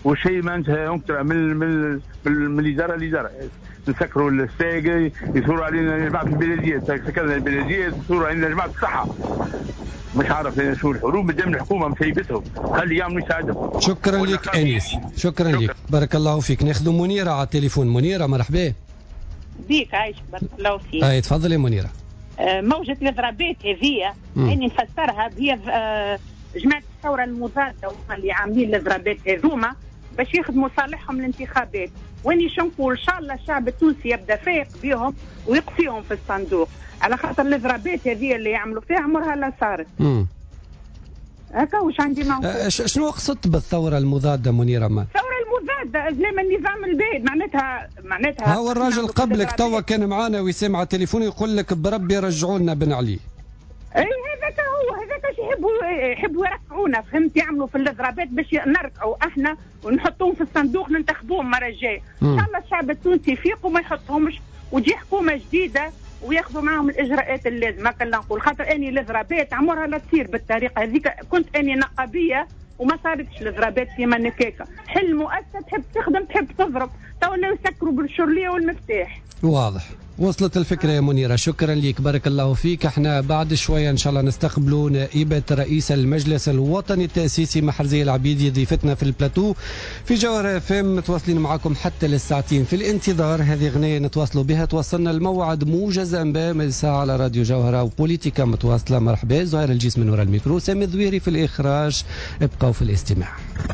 وشيء ما انتهى اكثر من اللي جرى نسكروا الساقي، يثوروا علينا جماعه البلديات، سكرنا البلديات، يثوروا علينا جماعه الصحه. مش عارف شو الحروب قدام الحكومه مسيبتهم، خلي يعملوا يساعدهم. شكرا لك انيس، شكرا لك، بارك الله فيك. ناخذ منيره على التليفون. منيره مرحبا بيك، عايش بارك الله فيك. تفضلي منيره. موجة الضربات هذه اني نفسرها هي جماعة الثورة المضادة هما اللي عاملين الضربات هذوما باش يخدموا صالحهم الانتخابات، واني شنقول ان شاء الله الشعب التونسي يبدا فايق بهم ويقصيهم في الصندوق، على خاطر الضربات هذه اللي يعملوا فيها عمرها لا صارت. هكا واش عندي معه. شنو قصدت بالثورة المضادة منيرة؟ ما الثورة المضادة إسلام النظام البائد، معناتها هو الراجل قبلك توا كان معانا وسام على التليفون يقول لك بربي رجعوا لنا بن علي. اي هذاك يحبوا يركعونا، فهمت؟ يعملوا في الاضرابات باش نركعوا احنا ونحطوهم في الصندوق ننتخبوهم مره الجايه. ان شاء الله الشعب التونسي يفيق وما يحطهمش وتجي حكومه جديده وياخذوا معهم الاجراءات اللازمه. هكا نقول، خاطر اني الاضرابات عمرها لا تصير بالطريقه هذيك. كنت اني نقابيه وما صارتش الاضرابات كيما نكاكا. حل مؤسسه تحب تخدم تحب تضرب، تو لا يسكروا بالشرليه والمفتاح. واضح، وصلت الفكرة يا منيرة، شكرا لك، بارك الله فيك. احنا بعد شوية ان شاء الله نستقبلوا نائبة رئيس المجلس الوطني التأسيسي محرزية العبيدي ضيفتنا في البلاتو في جوهرة FM، متواصلين معكم حتى للساعتين. في الانتظار هذه غنية نتواصلوا بها. توصلنا الموعد موجز انباء من ساعة على راديو جوهرة وبوليتيكا متواصلة. مرحبا، زهير الجيس من وراء الميكرو، سامي الذويري في الإخراج. ابقوا في الاستماع.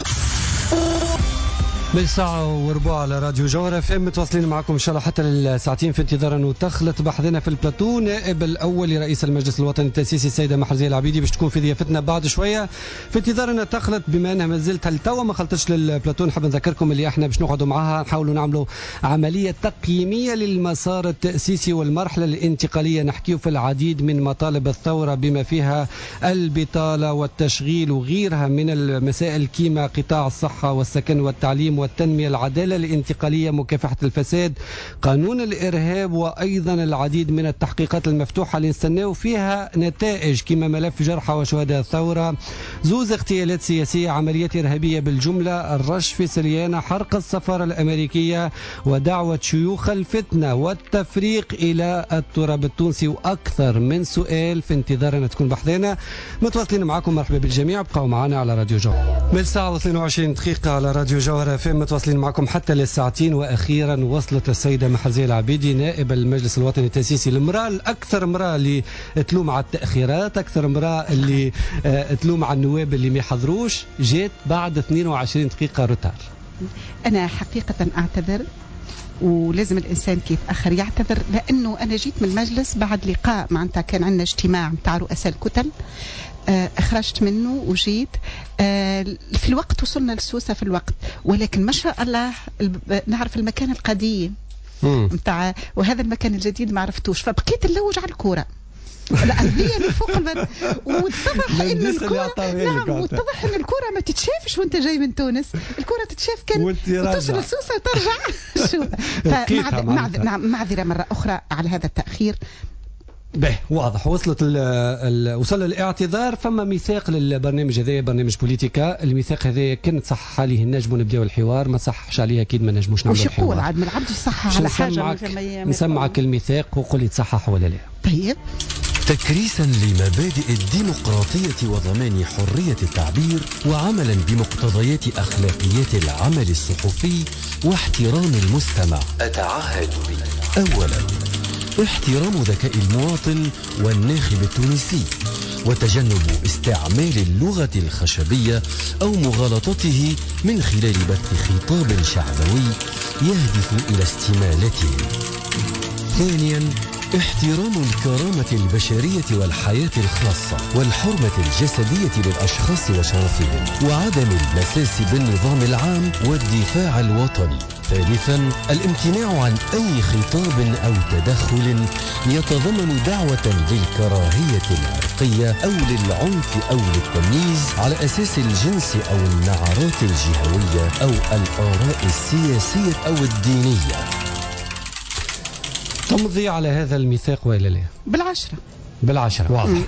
بالساعة وربع على راديو جوهرة FM، متواصلين معكم إن شاء الله حتى للساعتين في انتظار أنه تخلط بحثنا في البلاتو. نائب الأول لرئيس المجلس الوطني التأسيسي السيدة محرزية العبيدي باش تكون في ضيافتنا بعد شوية. في انتظار أنها تخلط، بما أنها ما زلت توا ما خلطتش للبلاتو، نحب نذكركم اللي احنا باش نقعدوا معها نحاولوا نعملوا عملية تقييمية للمسار التأسيسي والمرحلة الانتقالية. نحكيوا في العديد من مطالب الثورة بما فيها البطالة والتشغيل وغيرها من المسائل كيما قطاع الصحة والسكن والتعليم والتنمية، العدالة الانتقالية، مكافحة الفساد، قانون الإرهاب، وأيضا العديد من التحقيقات المفتوحة اللي نستناو فيها نتائج كما ملف جرحى وشهداء الثورة، زوز اغتيالات سياسية، عمليات إرهابية بالجملة، الرش في سليانة، حرق السفارة الأمريكية، ودعوة شيوخ الفتنة والتفريق إلى التراب التونسي، وأكثر من سؤال في انتظار أن تكون بحثنا. متواصلين معكم، مرحبا بالجميع، ابقوا معنا على راديو جوهرة. من الساعة 22 دقيقة على راديو جوهرة FM، متواصلين معكم حتى للساعتين. واخيرا وصلت السيده محرزية العبيدي نائب المجلس الوطني التأسيسي، المراه الاكثر مراه اللي تلوم على التاخيرات، اكثر مراه اللي تلوم على النواب اللي ما يحضروش، جات بعد 22 دقيقه روتار. انا حقيقه اعتذر، ولازم الانسان كيف اخر يعتذر، لانه انا جيت من المجلس بعد لقاء معناتها كان عندنا اجتماع متاع رؤساء الكتل، اخرجت منه وجيت في الوقت، وصلنا لسوسة في الوقت، ولكن ما شاء الله نعرف المكان القديم متاع، وهذا المكان الجديد ما عرفتوش، فبقيت نلوج على الكرة الأرضية اللي فوق واتضح ان الكرة، نعم، واتضح ان الكرة ما تتشافش وانت جاي من تونس، الكرة تتشاف كان وتوصل لسوسة وترجع. شو معذرة مرة أخرى على هذا التأخير. به واضح، وصلت وصل الاعتذار. فما ميثاق للبرنامج هذا، برنامج بوليتيكا، الميثاق هذا كان تصحح عليه النجم نبداو الحوار، ما صحش عليه اكيد ما نجموش نعملوا الحوار. وش يقول ما العبد يصحح على حاجه نسمعك الميثاق وقول لي تصحح ولا لا. طيب. تكريسا لمبادئ الديمقراطية وضمان حرية التعبير، وعملا بمقتضيات أخلاقيات العمل الصحفي واحترام المستمع، أتعهد بي: أولا، احترام ذكاء المواطن والناخب التونسي، وتجنب استعمال اللغة الخشبية أو مغالطته من خلال بث خطاب شعبوي يهدف إلى استمالتهم. ثانيا، احترام الكرامة البشرية والحياة الخاصة والحرمة الجسدية للأشخاص وشرفهم، وعدم المساس بالنظام العام والدفاع الوطني. ثالثا، الامتناع عن أي خطاب أو تدخل يتضمن دعوة للكراهية العرقية أو للعنف أو للتمييز على أساس الجنس أو النعرات الجهوية أو الآراء السياسية أو الدينية. تمضي على هذا الميثاق ولا لا؟ بالعشرة واضح.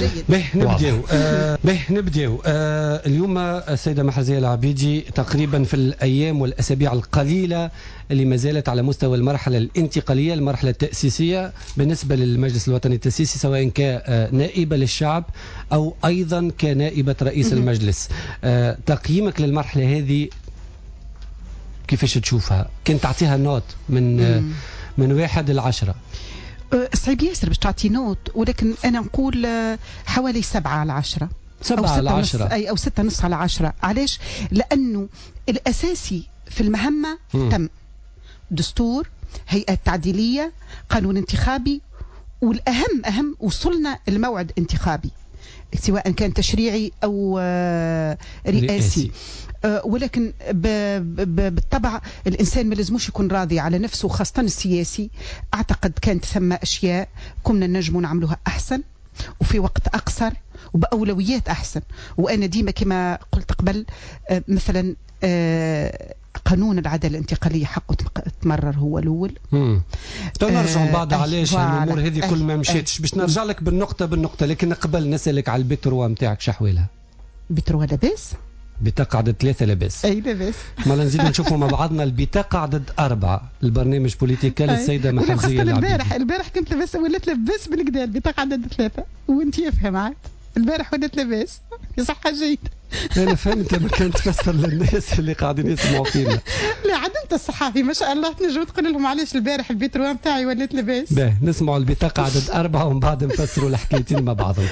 نبداو. اليوم السيدة محرزية العبيدي تقريبا في الأيام والأسابيع القليلة اللي ما زالت على مستوى المرحلة الانتقالية، المرحلة التأسيسية بالنسبة للمجلس الوطني التأسيسي، سواء كنائبة للشعب أو أيضا كنائبة رئيس المجلس. تقييمك للمرحلة هذه كيفاش تشوفها؟ كنت تعطيها نوت من 1 إلى 10؟ صعيب ياسر باش تعطي نوت، ولكن أنا نقول حوالي 7/10. 7/10 أي أو 6.5/10. علاش؟ لأنه الأساسي في المهمة تم: دستور، هيئة تعديلية، قانون انتخابي، والأهم وصلنا الموعد انتخابي سواء كان تشريعي أو رئاسي. ولكن بالطبع الإنسان ما لازموش يكون راضي على نفسه، خاصة السياسي. أعتقد كانت ثم أشياء كنا نجموا نعملوها أحسن وفي وقت أقصر وبأولويات أحسن. وأنا ديما كما قلت قبل مثلا قانون العدالة الانتقالية حقه تمرر هو الأول. نرجع بعد علاش الأمور هذه كل ما مشيتش باش نرجع لك بالنقطة. لكن قبل نسألك على البتروا نتاعك شحوالها. بتروا لاباس؟ بطاقة عدد 3 لاباس. أي لاباس. ما نزيد نشوفوا مع بعضنا البطاقة عدد 4، البرنامج بوليتيكا للسيدة محرزية العبيدي. البارح كنت لاباس، ولات لاباس بالكدا البطاقة عدد 3 وانت يفهم عاد. البارح ولات لاباس صحة جيدة. أنا فهمت، ما كنت تفسر للناس اللي قاعدين يسمعوا فينا. لا عاد أنت الصحافي ما شاء الله تنجم تقول لهم علاش البارح البتروا نتاعي ولات لاباس. باهي نسمعوا البطاقة عدد 4 ومن بعد نفسروا الحكايتين مع بعضهم.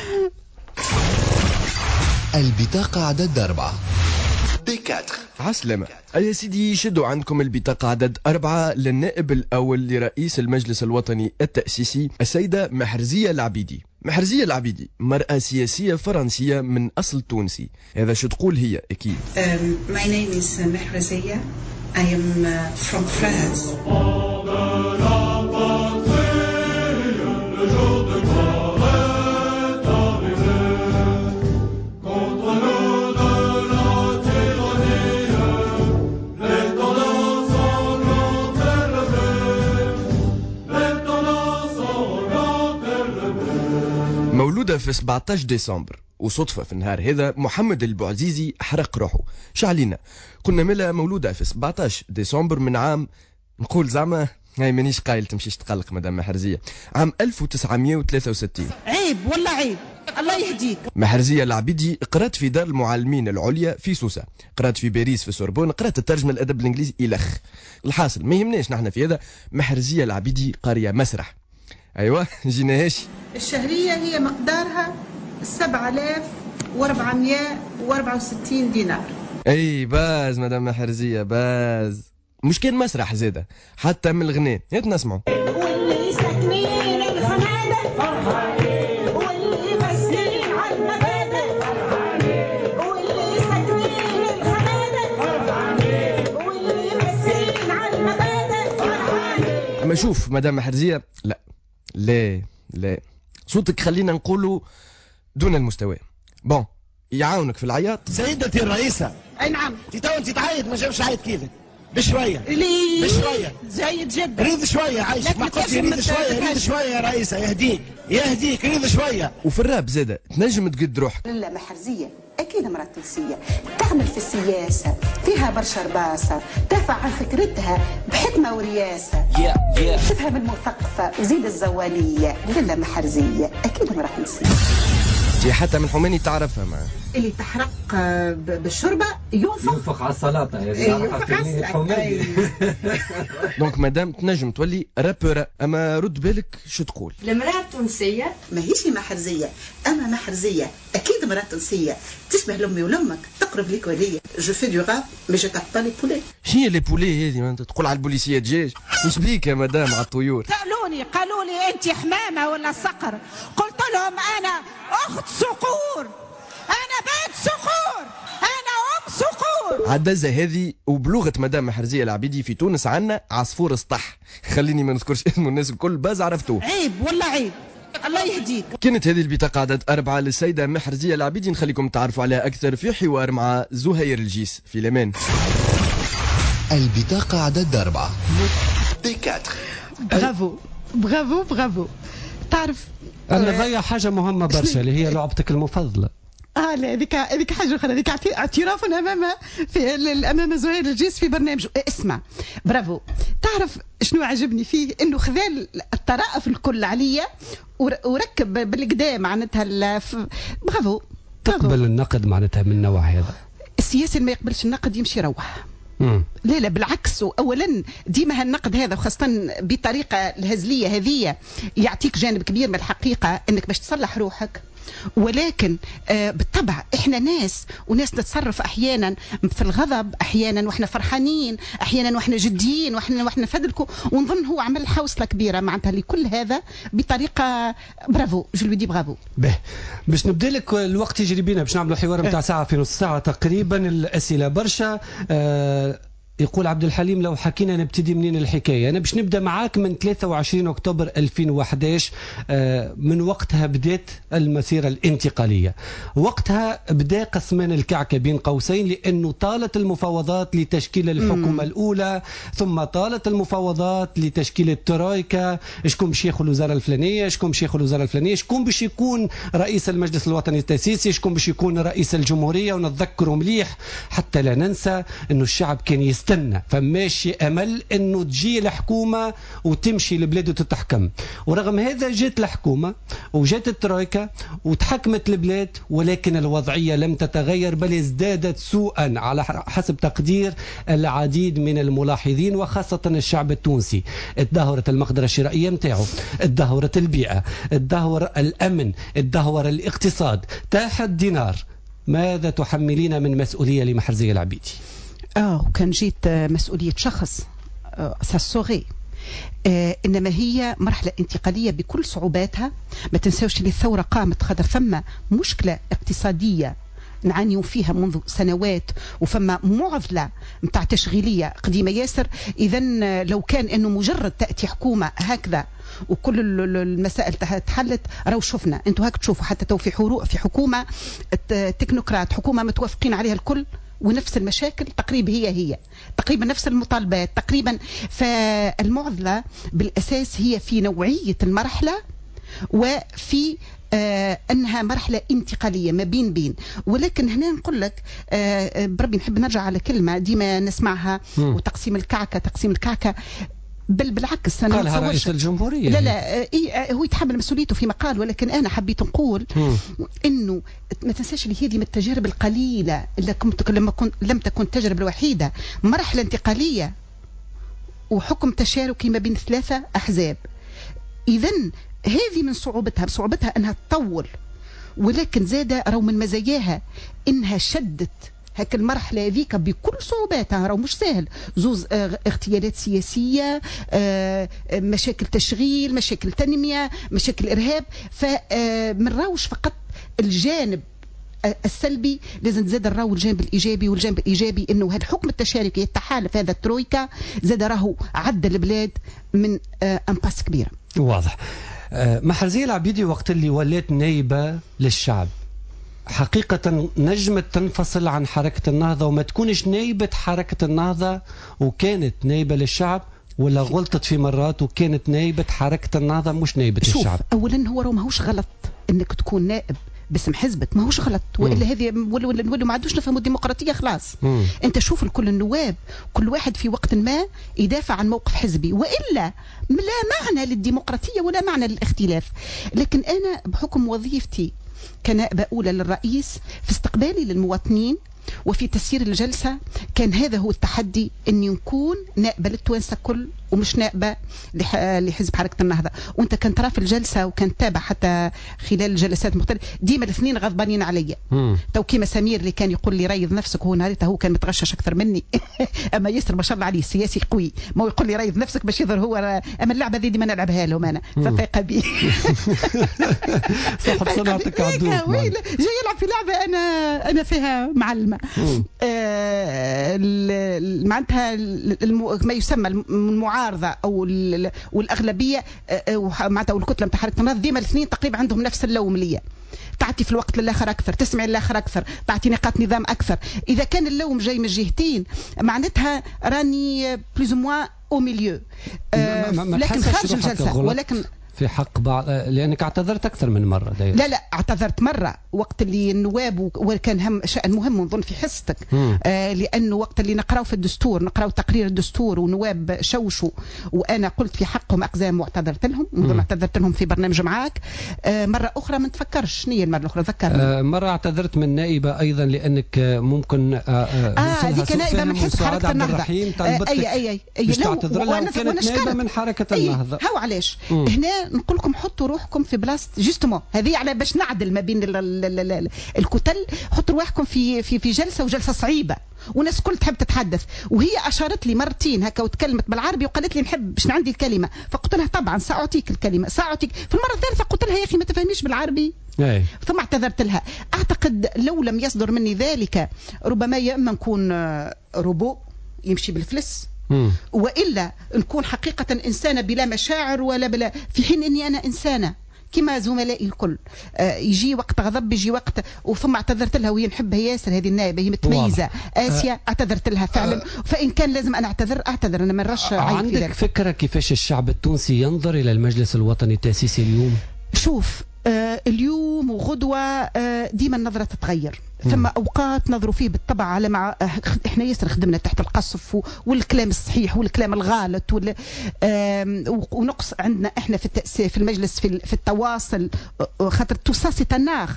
البطاقة عدد 4 B4. عسلامة. يا سيدي شدوا عندكم البطاقة عدد 4 للنائب الأول لرئيس المجلس الوطني التأسيسي السيدة محرزية العبيدي. محرزية العبيدي مرأة سياسية فرنسية من أصل تونسي. هذا شو تقول هي أكيد. My name is Mahrzia. I am from France. مولودة في 17 ديسمبر، وصدفة في النهار هذا محمد البوعزيزي حرق روحه. شعلينا كنا ملا مولودة في 17 ديسمبر من عام، نقول زعما هاي مانيش قايل تمشيش تقلق مدام محرزية، عام 1963. عيب والله عيب، الله يهديك. محرزية العبيدي قرأت في دار المعلمين العليا في سوسة، قرأت في باريس في سوربون، قرأت الترجمة الأدب الإنجليزي إلخ. الحاصل ما يهمناش نحن في هذا. محرزية العبيدي قارية مسرح. أيوة جيناهاش. الشهرية هي مقدارها 7464 دينار. أي باز مدام محرزية باز، مش كان مسرح زادة حتى من الغناء. هات نسمعوا. واللي ساكنين الخنادق فرحانين، واللي مسين على المبادئ فرحانين، واللي ساكنين الخنادق فرحانين، واللي مسين على المبادئ فرحانين. أما شوف مدام محرزية، لا صوتك خلينا نقولوا دون المستوى. بون يعاونك في العياط. سيدتي الرئيسة. أي نعم. انت تعيط، ما جابش عيط كيفك. بشوية ليه؟ بشوية زايد جدا. ريض شوية عايشك، ما قلت ريض شوية يا رئيسة. يهديك ريض شوية. وفي الراب زادة تنجم تقد روحك. لا محرزية أكيد امرأة تونسية تعمل في السياسة، فيها برشا رباسة، تدافع عن فكرتها بحكمة ورياسة. تفهم المثقفة وزيد الزوانية. لا محرزية أكيد امرأة تونسية. حتى من حماني تعرفها معاه. اللي تحرق بالشوربة ينفخ على السلطة. دونك مدام تنجم تولي رابورة. أما رد بالك شو تقول. المرأة التونسية ماهيش محرزية، أما محرزية أكيد امرأة تونسية، تشبه لأمي ولأمك، تقرب ليك ولية. جو في دو غاف مي جو تاك با لي بولي. هي لي بولي هذه؟ ما انت تقول على البوليسية دجاج، مش بيك يا مدام على الطيور. قالوا لي أنت حمامة ولا صقر، قلت لهم أنا أخت صقور، أنا بنت صقور، أنا أم صقور. عدزة هذه وبلغة مدام محرزية العبيدي في تونس عنا عصفور سطح. خليني ما نذكرش اسمه، الناس الكل باز عرفتوه. عيب والله عيب، الله يهديك. كانت هذه البطاقة عدد 4 للسيدة محرزية العبيدي. نخليكم تعرفوا عليها أكثر في حوار مع زهير الجيس في الأمان. البطاقة عدد 4 B4. برافو برافو. تعرف انا ضيع حاجه مهمه برشا اللي هي لعبتك المفضله. لا هذيك حاجه اخرى، هذيك اعتراف امام زهير الجيس في برنامج. اسمع، برافو. تعرف شنو عجبني فيه؟ انه خذا الطرائف الكل عليا وركب بالكدا معناتها برافو. تقبل النقد معناتها من النوع هذا؟ السياسي اللي ما يقبلش النقد يمشي يروح. لا بالعكس. اولا ديما هالنقد هذا خاصه بطريقه الهزليه هذه يعطيك جانب كبير من الحقيقه انك باش تصلح روحك، ولكن بالطبع احنا ناس وناس نتصرف احيانا في الغضب، احيانا واحنا فرحانين، احيانا واحنا جديين، واحنا فدلكم، ونظن هو عمل حوصله كبيره معناتها لكل هذا بطريقه برافو. جو لو دي برافو. باش نبدا لك الوقت يجري بينا باش نعملوا حوار نتاع ساعه في نص ساعه تقريبا. الاسئله برشا. يقول عبد الحليم لو حكينا نبتدي منين الحكايه؟ انا باش نبدا معاك من 23 اكتوبر 2011. من وقتها بدات المسيره الانتقاليه. وقتها بدا قسمان الكعكه بين قوسين، لانه طالت المفاوضات لتشكيل الحكومه الاولى، ثم طالت المفاوضات لتشكيل الترويكا. شكون باش ياخذ الوزاره الفلانيه، شكون باش ياخذ الوزاره الفلانيه، شكون باش يكون رئيس المجلس الوطني التاسيسي، شكون باش يكون رئيس الجمهوريه. ونتذكروا مليح حتى لا ننسى انه الشعب كان يستنى، فماشي امل انه تجي الحكومه وتمشي البلاد وتتحكم. ورغم هذا جات الحكومه وجات الترويكا وتحكمت البلاد، ولكن الوضعيه لم تتغير بل ازدادت سوءا على حسب تقدير العديد من الملاحظين وخاصه الشعب التونسي. اتدهورت المقدره الشرائيه نتاعو، اتدهورت البيئه، اتدهور الامن، اتدهور الاقتصاد، تاح الدينار. ماذا تحملين من مسؤوليه لمحرزية العبيدي؟ وكان جيت مسؤولية شخص ساسوغي. إنما هي مرحلة انتقالية بكل صعوباتها. ما تنساوش اللي الثورة قامت خاطر فما مشكلة اقتصادية نعانيوا فيها منذ سنوات، وفما معضلة متاع تشغيلية قديمة ياسر. إذا لو كان إنه مجرد تأتي حكومة هكذا وكل المسائل تحلت، راهو شفنا انتوا هاك تشوفوا حتى تو في حكومة تكنوقراط، حكومة متوافقين عليها الكل ونفس المشاكل تقريبا هي تقريبا نفس المطالبات تقريبا. فالمعضلة بالأساس هي في نوعية المرحلة وفي أنها مرحلة انتقالية ما بين. ولكن هنا نقول لك بربي نحب نرجع على كلمة ديما نسمعها، وتقسيم الكعكة بل بالعكس أنا قالها رئيس الجمهورية. لا هو يتحمل مسؤوليته فيما قال، ولكن أنا حبيت نقول إنه ما تنساش اللي هذه من التجارب القليلة اللي لم تكن التجربة الوحيدة. مرحلة انتقالية وحكم تشاركي ما بين 3 أحزاب. إذن هذه من صعوبتها أنها تطول، ولكن زاد راهو من مزاياها إنها شدت هاك المرحلة هذيك بكل صعوباتها. راهو مش سهل، زوز اغتيالات سياسية، مشاكل تشغيل، مشاكل تنمية، مشاكل إرهاب. فمن راوش فقط الجانب السلبي، لازم تزاد الراو الجانب الإيجابي. والجانب الإيجابي إنه هذا الحكم التشاركي التحالف هذا الترويكا زاد راهو عدى البلاد من أنباس كبيرة. واضح. محرزية العبيدي وقت اللي ولات نايبة للشعب حقيقة نجمت تنفصل عن حركة النهضة وما تكونش نايبة حركة النهضة وكانت نايبة للشعب، ولا غلطت في مرات وكانت نايبة حركة النهضة مش نايبة الشعب؟ أولا هو ماهوش غلط انك تكون نائب باسم حزبك، ماهوش غلط، والا هذه ولا ما عادوش نفهموا الديمقراطيه خلاص. انت شوف الكل النواب كل واحد في وقت ما يدافع عن موقف حزبي، والا لا معنى للديمقراطيه ولا معنى للاختلاف. لكن انا بحكم وظيفتي كنائبه اولى للرئيس في استقبالي للمواطنين وفي تسيير الجلسة كان هذا هو التحدي، أن نكون نائبة للتوانسة كل ومش نائبة لحزب حركة النهضة. وانت كنت ترى في الجلسة وكان تابع حتى خلال الجلسات المختلفة ديما الاثنين غضبانين عليا. تو كيما سمير اللي كان يقول لي ريض نفسك، هو نهارتها هو كان متغشش أكثر مني أما ياسر ما شاء الله عليه سياسي قوي، ما يقول لي ريض نفسك باش يظهر هو. أما اللعبة ذي ديما نلعبها لهم أنا فثقة بي صاحب صنعتك عدوك جاي يلعب في لعبة أنا فيها معلمة. معناتها ما يسمى المعارضة أو والأغلبية معناتها والكتلة متاع حركة النهضة ديما الاثنين تقريبا عندهم نفس اللوم ليا. تعطي في الوقت للآخر أكثر، تسمع للآخر أكثر، تعطي نقاط نظام أكثر. إذا كان اللوم جاي من جهتين معناتها راني بلوز موا او ميليو لكن خارج الجلسه. ولكن في حق بعض لانك اعتذرت اكثر من مره دايما. لا اعتذرت مره وقت اللي النواب وكان شأن مهم نظن في حصتك لانه وقت اللي نقراو في الدستور نقراو تقرير الدستور ونواب شوشوا وانا قلت في حقهم اقزام واعتذرت لهم نظن اعتذرت لهم في برنامج معاك. مره اخرى ما نتفكرش شنو هي المره الاخرى ذكرني. مره اعتذرت من نائبه ايضا لانك ممكن هذيك نائبه من حزب حركه النهضه. اي تعتذر لها كانت نائبه من حركه النهضه. هاو علاش هنا نقول لكم حطوا روحكم في بلاصه جوستومون هذه على باش نعدل ما بين الكتل. حطوا روحكم في جلسه وجلسه صعيبه والناس كل تحب تتحدث وهي اشارت لي مرتين هكا وتكلمت بالعربي وقالت لي نحب باش عندي الكلمه فقلت لها طبعا ساعطيك الكلمه ساعطيك. في المره الثالثه قلت لها يا اخي ما تفهميش بالعربي ثم اعتذرت لها. اعتقد لو لم يصدر مني ذلك ربما يا اما نكون روبو يمشي بالفلس وإلا نكون حقيقة إنسانة بلا مشاعر ولا بلا في حين أني أنا إنسانة كما زملائي الكل. يجي وقت غضب يجي وقت وثم اعتذرت لها وهي نحبها ياسر هذه النائبة هي متميزة آسيا اعتذرت لها فعلا فإن كان لازم أنا أعتذر أنا ما نرش عندك فكرة كيفاش الشعب التونسي ينظر إلى المجلس الوطني التأسيسي اليوم؟ شوف اليوم وغدوة ديما النظرة تتغير. ثم أوقات نظروا فيه بالطبع على مع إحنا ياسر خدمنا تحت القصف والكلام الصحيح والكلام الغالط ونقص عندنا إحنا في المجلس في التواصل خاطر توساسي تناخ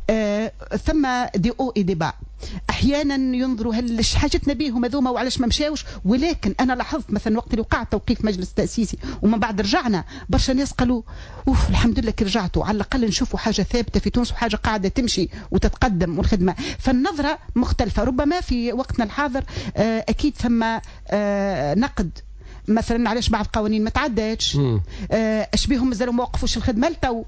ثم دي أو إي ديبا احيانا ينظروا هل حاجتنا بيهم هذوما وعلاش ما مشاوش. ولكن انا لاحظت مثلا وقت اللي وقع توقيف مجلس تاسيسي ومن بعد رجعنا برشا ناس قالوا اوف الحمد لله كي رجعتوا على الاقل نشوفوا حاجه ثابته في تونس وحاجه قاعده تمشي وتتقدم والخدمه. فالنظره مختلفه. ربما في وقتنا الحاضر اكيد ثم نقد مثلا علاش بعض قوانين ما تعداتش اشبيهم مازالوا ما وقفوش الخدمه لتو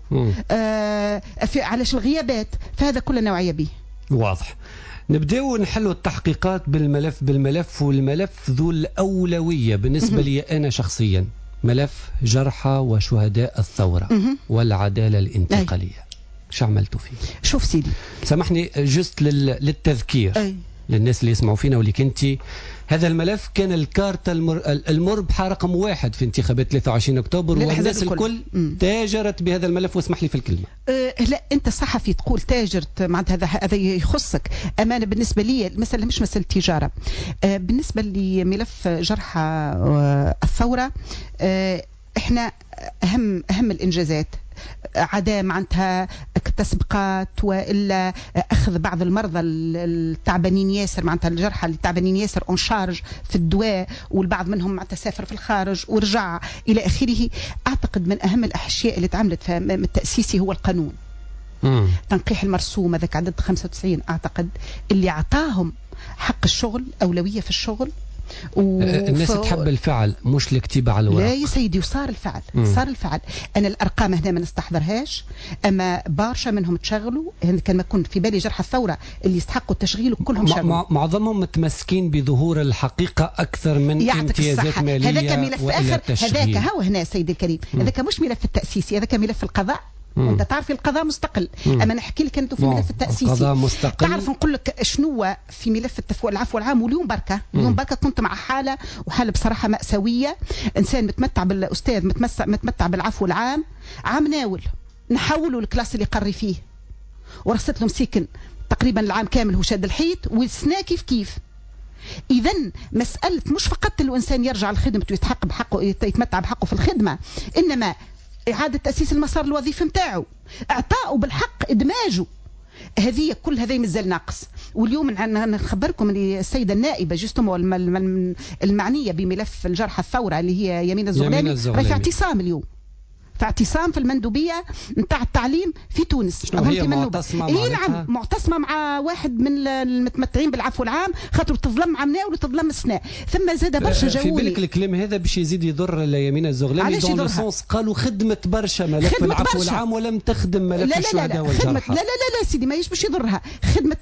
علاش الغيابات. فهذا كله نوعيه به واضح. نبداو نحلوا التحقيقات بالملف والملف ذو الأولوية بالنسبة لي أنا شخصيا ملف جرحى وشهداء الثورة والعدالة الانتقالية. شو عملتوا فيه؟ شوف سيدي سامحني جست للتذكير للناس اللي يسمعوا فينا واللي كنتي هذا الملف كان الكارتة المربحة رقم 1 في انتخابات 23 أكتوبر والناس الكل تاجرت بهذا الملف. واسمح لي في الكلمة. لا أنت صحفي تقول تاجرت معناتها هذا يخصك. أمانة بالنسبة لي المسألة مش مسألة تجارة. بالنسبة لملف جرحى الثورة احنا أهم الإنجازات عدا معناتها تسبقات والا اخذ بعض المرضى التعبانين ياسر معناتها الجرحى اللي تعبانين ياسر اون شارج في الدواء والبعض منهم معناتها سافر في الخارج ورجع الى اخره. اعتقد من اهم الاشياء اللي تعملت في التاسيسي هو القانون تنقيح المرسوم هذاك عدد 95 اعتقد اللي اعطاهم حق الشغل اولويه في الشغل. الناس تحب الفعل مش الكتيبة على الورق. لا يا سيدي وصار الفعل صار الفعل. أنا الأرقام هنا ما نستحضرهاش أما برشا منهم تشغلوا. كان ما كنت في بالي جرحى الثورة اللي يستحقوا التشغيل وكلهم شغلوا. معظمهم متمسكين بظهور الحقيقة أكثر من امتيازات مالية. هذاك ملف آخر هذاك هو هنا سيدي الكريم هذاك مش ملف التأسيسي هذاك ملف القضاء. وانت تعرف القضاء مستقل اما نحكي لك انتم في ملف التاسيسي القضاء مستقل. تعرف نقول لك شنو في ملف العفو العام. واليوم بركه كنت مع حاله بصراحه ماساويه. انسان متمتع بالاستاذ متمتع بالعفو العام عام ناول نحولوا الكلاس اللي قري فيه ورصت له مسكن تقريبا العام كامل هو شاد الحيط والسنه كيف. اذا مساله مش فقط الانسان يرجع لخدمته ويتحق بحقه يتمتع بحقه في الخدمه انما إعادة تأسيس المسار الوظيفي متاعه إعطائه بالحق إدماجه. هذه كل هذا مازال ناقص. واليوم نخبركم ان السيده النائبه جوستومو المعنيه بملف الجرحى الثوره اللي هي يمين الزغلاني راهي في اعتصام اليوم في اعتصام في المندوبيه نتاع التعليم في تونس. هي معتصمه نعم معتصمه مع واحد من المتمتعين بالعفو العام خاطر تظلم عمنا وتظلم السناء. ثم زاد برشا جاوني. في بالك الكلام هذا باش يزيد يضر يمين الزغلاني دون السونس قالوا خدمت برشا ملف العفو العام ولم تخدم ملف الشهداء والجرحى. لا سيدي ما باش يضرها. خدمه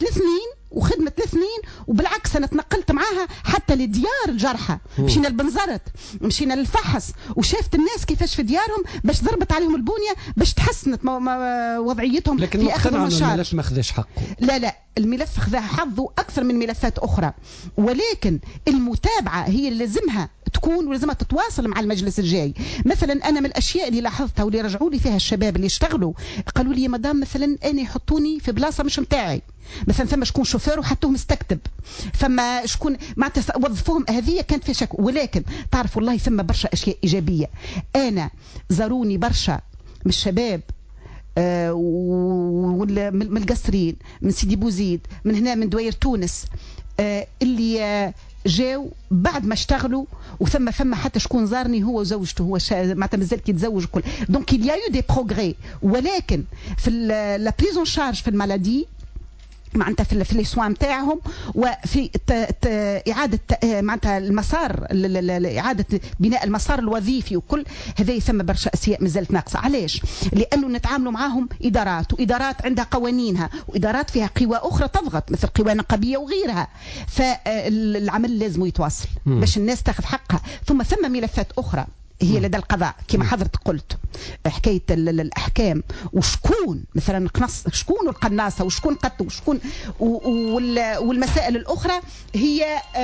الاثنين وبالعكس انا تنقلت معاها حتى لديار الجرحى. مشينا لبنزرت مشينا للفحص وشافت الناس كيفاش في ديارهم باش ضربت عليهم البنيه باش تحسنت وضعيتهم. لكن في اخذ الملف ما خذاش حقه. لا الملف خذا حظه اكثر من ملفات اخرى ولكن المتابعه هي اللي لازمها تكون ولازمها تتواصل مع المجلس الجاي. مثلا انا من الاشياء اللي لاحظتها واللي رجعوا لي فيها الشباب اللي اشتغلوا قالوا لي يا مدام مثلا انا يحطوني في بلاصه مش متاعي، مثلا ثم شكون شوفير وحطوه مستكتب، فما شكون معناتها وظفوهم، هذه كانت في شك. ولكن تعرف والله ثم برشا اشياء ايجابيه. انا زاروني برشا من الشباب من القصرين، من سيدي بوزيد، من هنا من دوير تونس، اللي جاو بعد ما اشتغلوا، وثم حتى شكون زارني هو وزوجته، هو معناتها مازال كيتزوج وكل. دونك il y a eu des progrès. ولكن في لا بريزون شارج في المالادي معناتها في لي سوان نتاعهم، وفي اعاده معناتها المسار، اعاده بناء المسار الوظيفي وكل هذا، ثم برشا اشياء مازالت ناقصه. علاش؟ لانه نتعاملوا معاهم ادارات، وادارات عندها قوانينها، وادارات فيها قوى اخرى تضغط مثل قوى نقابيه وغيرها. فالعمل لازم يتواصل باش الناس تاخذ حقها. ثم ملفات اخرى هي لدى القضاء كما حضرتك قلت، حكايه الاحكام، وشكون مثلا شكون القناصه، وشكون قتل، وشكون والمسائل الاخرى هي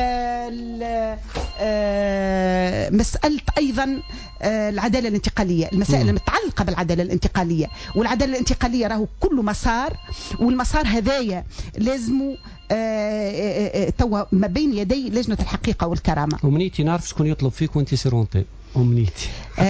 مساله ايضا العداله الانتقاليه، المسائل المتعلقه بالعداله الانتقاليه. والعداله الانتقاليه راهو كله مسار، والمسار هذايا لازم توا ما بين يدي لجنه الحقيقه والكرامه. ومنيتي نعرف شكون يطلب فيك وانت سيرونتي أمنيتي.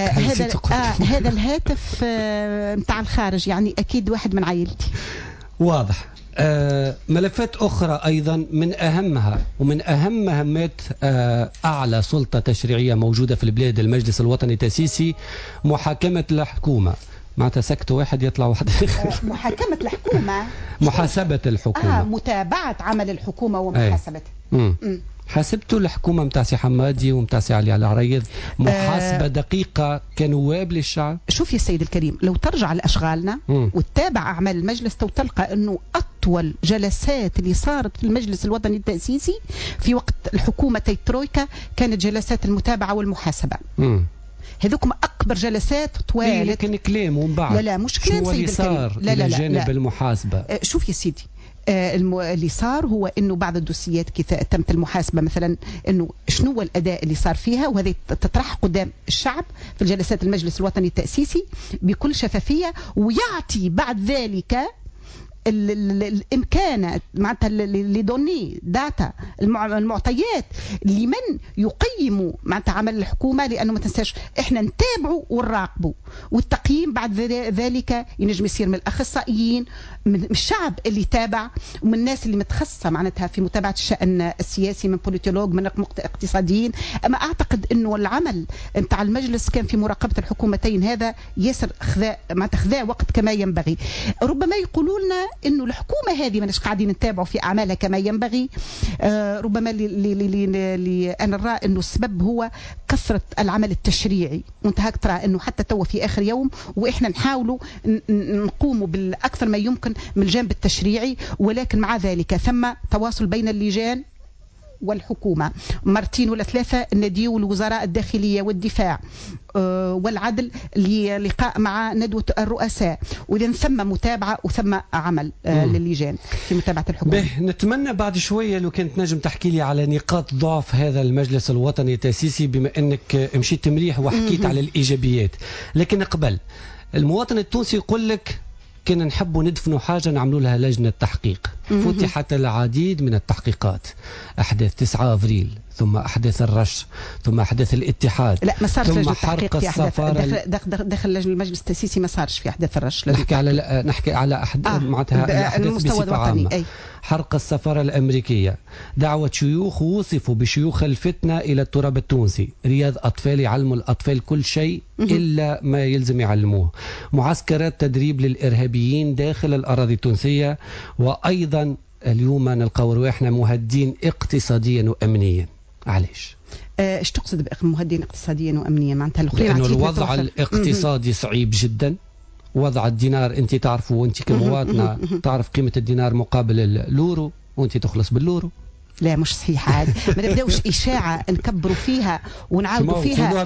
هذا الهاتف متاع الخارج، يعني أكيد واحد من عائلتي. واضح. ملفات أخرى أيضا من أهمها ومن أهم مهمات أعلى سلطة تشريعية موجودة في البلاد، المجلس الوطني التأسيسي، محاكمة الحكومة. معناتها سكت واحد يطلع واحد محاكمة الحكومة، محاسبة الحكومة، متابعة عمل الحكومة ومحاسبتها. حاسبتوا الحكومة متاع سي حمادي ومتاع سي علي العريض محاسبة دقيقة كنواب للشعب؟ شوف يا سيد الكريم، لو ترجع لأشغالنا وتتابع أعمال المجلس تلقى أنه أطول جلسات اللي صارت في المجلس الوطني التأسيسي في وقت الحكومة الترويكا كانت جلسات المتابعة والمحاسبة. هذوكم أكبر جلسات طوال. لكن كلام ومن بعد لا مش كلام سيد الكريم. لا جانب المحاسبة. شوف يا سيدي، اللي صار هو انه بعض الدوسيات كي تمت المحاسبه مثلا انه شنو هو الاداء اللي صار فيها، وهذا تطرح قدام الشعب في الجلسات المجلس الوطني التاسيسي بكل شفافيه، ويعطي بعد ذلك الامكانات معناتها اللي دوني داتا المعطيات لمن يقيموا معناتها عمل الحكومه، لانه ما تنساش احنا نتابعوا ونراقبوا، والتقييم بعد ذلك ينجم يصير من الاخصائيين، من الشعب اللي تابع، ومن الناس اللي متخصصه معناتها في متابعه الشان السياسي، من بوليتولوج، من اقتصاديين. اما اعتقد انه العمل نتاع المجلس كان في مراقبه الحكومتين هذا ياسر خذا وقت كما ينبغي. ربما يقولوا لنا انه الحكومه هذه ماناش قاعدين نتابعوا في اعمالها كما ينبغي. ربما اللي انا نرى انه السبب هو كثره العمل التشريعي، وانت هاك ترى انه حتى توا في اخر يوم واحنا نحاولوا نقوموا بالاكثر ما يمكن من الجانب التشريعي، ولكن مع ذلك ثم تواصل بين اللجان والحكومة مرتين ولا ثلاثة، نديو الوزراء الداخلية والدفاع والعدل للقاء مع ندوة الرؤساء، وإذن ثم متابعة وثم عمل للجان في متابعة الحكومة. نتمنى بعد شوية لو كنت نجم تحكي لي على نقاط ضعف هذا المجلس الوطني التأسيسي، بما أنك مشيت مليح وحكيت على الإيجابيات. لكن قبل المواطن التونسي يقول لك كنا نحبوا ندفنوا حاجة نعملوا لها لجنة تحقيق. فتحت العديد من التحقيقات، أحداث 9 أفريل، ثم أحداث الرش، ثم أحداث الاتحاد، لا ما صارش ثم حرق السفارة داخل المجلس التأسيسي، ما صارش في أحداث الرش. نحكي على معناتها الأحداث بصفة عامة. حرق السفارة الأمريكية، دعوة شيوخ وصفوا بشيوخ الفتنة إلى التراب التونسي، رياض أطفال يعلموا الأطفال كل شيء إلا ما يلزم يعلموه، معسكرات تدريب للإرهابيين داخل الأراضي التونسية، وأيضا اليوم نلقاو رواحنا مهدين اقتصاديا وأمنيا. علاش؟ ايش تقصد بمهدين اقتصاديا وأمنيا؟ معناتها لأنه الوضع الاقتصادي صعيب جدا. وضع الدينار انت تعرفوا، وانت كمواطنه تعرف قيمه الدينار مقابل اليورو، وانت تخلص باليورو. لا مش صحيح عاد، ما نبداوش اشاعه نكبروا فيها ونعاودوا فيها